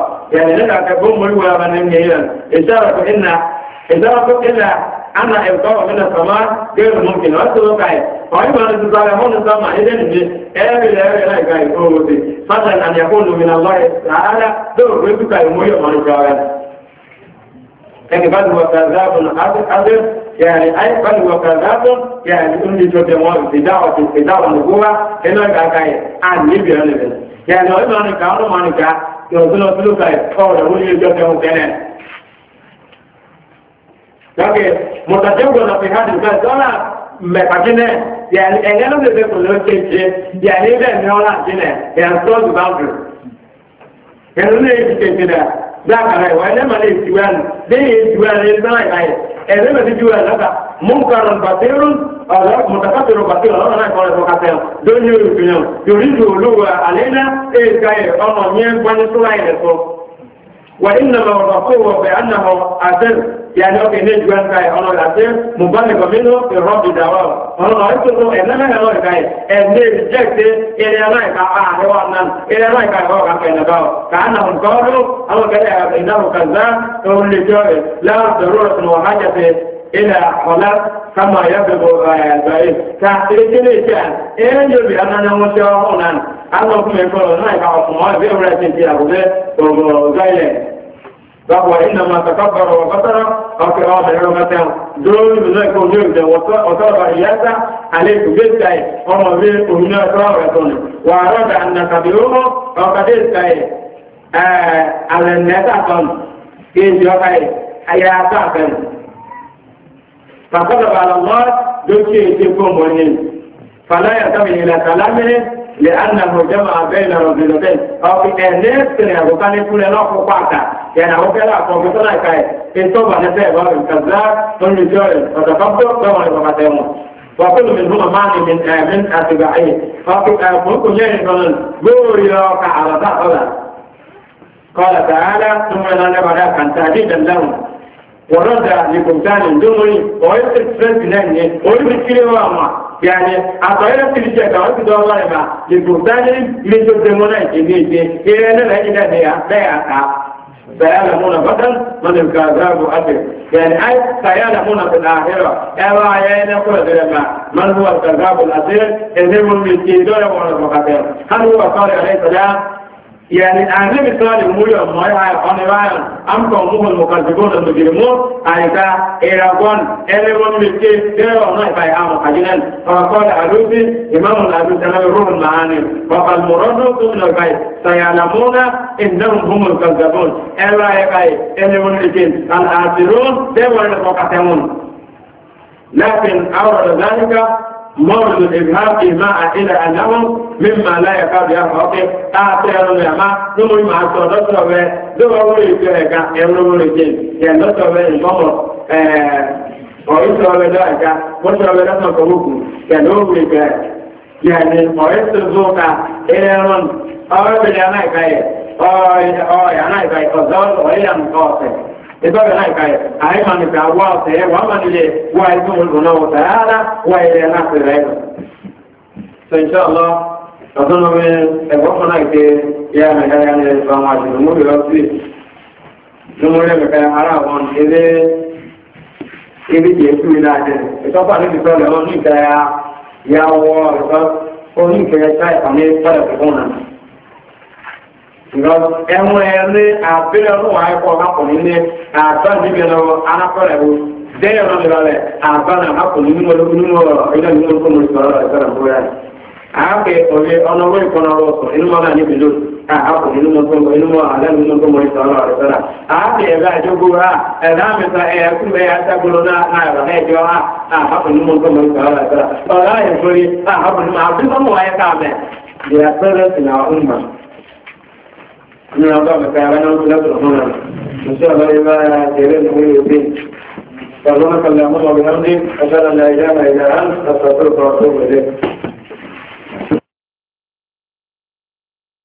أنا إبقاء من السماء غير ممكن وأسأل كاي وإما أن تظالمون السماء إذن لا كاي قوتي فضلا أن يكون من الله تعالى دور ربك يموي من الجوال يعني بل هو كذاب أذر يعني أي بل هو كذاب يعني أني تتموى في دعوة النبوة إنه كاي عن ليبيا لبن يعني وإما أن كانوا مانكا يوصلوا كاي قولا ولي يجب كنان لكن متجول في هذا الكلام مكانه يعني أنا لم يكن له شيء يعني إذا نولا جنة يعني صوت باندر يعني لا يمكن كده لا كله ولا ما يجوان ده يجوان إذا ما يجي إذا ما يجوان هذا منكر بطير أو متكبر بطير الله لا يقول له كذا دنيا يريد له علينا إيه كاي أما مين بني سلاينه وإنما وصفوه بأنه أذل يعني أوكي نجوان كاي أنا الأذل مبالغ منه في الرب دعواه أنا أقول إنما أنا كاي إني رجعت إلى لايك أهوانا إلى لايك أهوانا كأنه كأنهم قالوا أو كذا إنه كذاب يقول لي لا ضرورة وحاجة إلى خلاص كما يبدو ذلك كأنه كان إن يبي أننا مشاهونا أنا أقول لكم لايك أهوانا بيورا تنتي أبوه وغيره فهو إنما تكبر وبطر فقراء حرمته دول بذلك وجود وطلب إياسة عليك بالكاي وما به هنا كراوة وأراد أن نكبروه وقدير كاي على النتاقن كيف يقاي أياتاقن فقلب على الله دوكي يتكون ونين فلا يتبع إلى كلامه لأنه جمع بين رجلتين أو في الناس وكان يقول له فقاعة يعني هو كلا فقطنا كاي إنتوا بنتبع باب الكذاب من الجوال فتكبر كما يفقدهم وكل منهما معنى من أتباعه فممكن يجب قولوا على ذا قال تعالى ثم لا نبدا كان تهديدا لهم ورد لبهتان دمري ويستفرد لني ويبكي وما يعني أطيرا في الشيء كما تدور لما لبهتان لتدمنا جميعا إلى أن الهجنة بيعتا سيعلمون بدل من الكذاب أبي يعني أي سيعلمون في الآخرة أما يأينا قول لما من هو الكذاب الأسير إذن من الكيدون ونفقاتهم هل هو قال عليه السلام يعني النبي صلى الله عليه وسلم ما يعرف أم قومه المكذبون المجرمون أيضا إيرابون إيرابون بالكيس إيرابون ما يفعل حجنا فقال ألوسي إمام الأبي سلام روح المعاني وقال مراد ثم الكيس سيعلمون إنهم هم الكذبون إيرابون بالكيس الآثرون دون الفقاتهم لكن أورد ذلك مورد الإبهام إيماء إلى أنهم مما لا يكاد يفعل آتيرون يما نمو ما صدقوا به دوا وليك يمنو وليك يندسوا به الممر ويسوا بذلك وشوا بذلك كبوكو يندو وليك يعني ويسوا زوكا إليرون أو بجانا كاي أو يانا كاي فزول ويلم قاسم ìtọ́jú náà ìkàyẹ̀ àìmọ̀nìkà wà ọ̀sẹ̀ wà mọ̀nílẹ̀ wà ìtún olùgbòná ọ̀sẹ̀ ara wà ilẹ̀ náà fi rẹ̀ lọ. so inshallah ọ̀tún lómi ẹ̀gbọ́n kan náà ké yá mẹ́gáyá ní àwọn àjùmọ̀ mú ìrọ̀ sí lómúrẹ́ mẹ́gáyá ara àwọn ilé ibi jẹ́ sí ilé àjẹ́ ìtọ́pà ní ìtọ́lẹ̀ wọn ní ìkẹyà yà wọ ìtọ́ oní ìkẹyà sáì àmì tọ́lẹ̀ fún náà ẹ̀wọ̀n ẹ̀rí àbílẹ̀ ọdún wà ẹ̀kọ́ ọ̀gápọ̀lú ní àbá níbi ẹ̀rọ anáfẹ́rẹ̀ ẹ̀wọ̀ dẹ́yẹ̀ ọ̀nà ìrọ̀lẹ̀ àbá náà hápọ̀lú nínú ọ̀rọ̀ ilẹ̀ nínú ọkọ̀ mọ̀ ìsọ̀rọ̀ ìsọ̀rọ̀ bóyá Ake oye ọ̀nàwó ìkọ̀nàwó ọ̀sọ̀ inú mọ́ náà níbi ló àpò inú mọ́ àlẹ́ nínú tó mọ́ ìsọ̀rọ̀ àrẹ́sọ́rà. Ake ẹ̀gá ìjókòó rà ẹ̀dá mẹ́ta ẹ̀kún bẹ́ẹ̀ aṣágbóró náà ẹ̀rọ ẹ̀jọ́ àpò inú mọ́ tó mọ́ ìsọ̀rọ̀ àrẹ́sọ́rà. Ọ̀rá ìfòrí àpò inú àbíkọ́mọ̀ wáyé káàmẹ́. They are present in our ummah. Ní ọjọ́ mẹ́ta ẹ̀rọ náà tún lẹ́tọ̀ọ̀ fún wọn. Ìṣẹ́ ọ̀rọ̀ ìbá ẹ̀rẹ́ ìwé òfin. سبحانك اللهم وبحمدك أشهد أن لا إله إلا أنت أستغفرك وأتوب إليك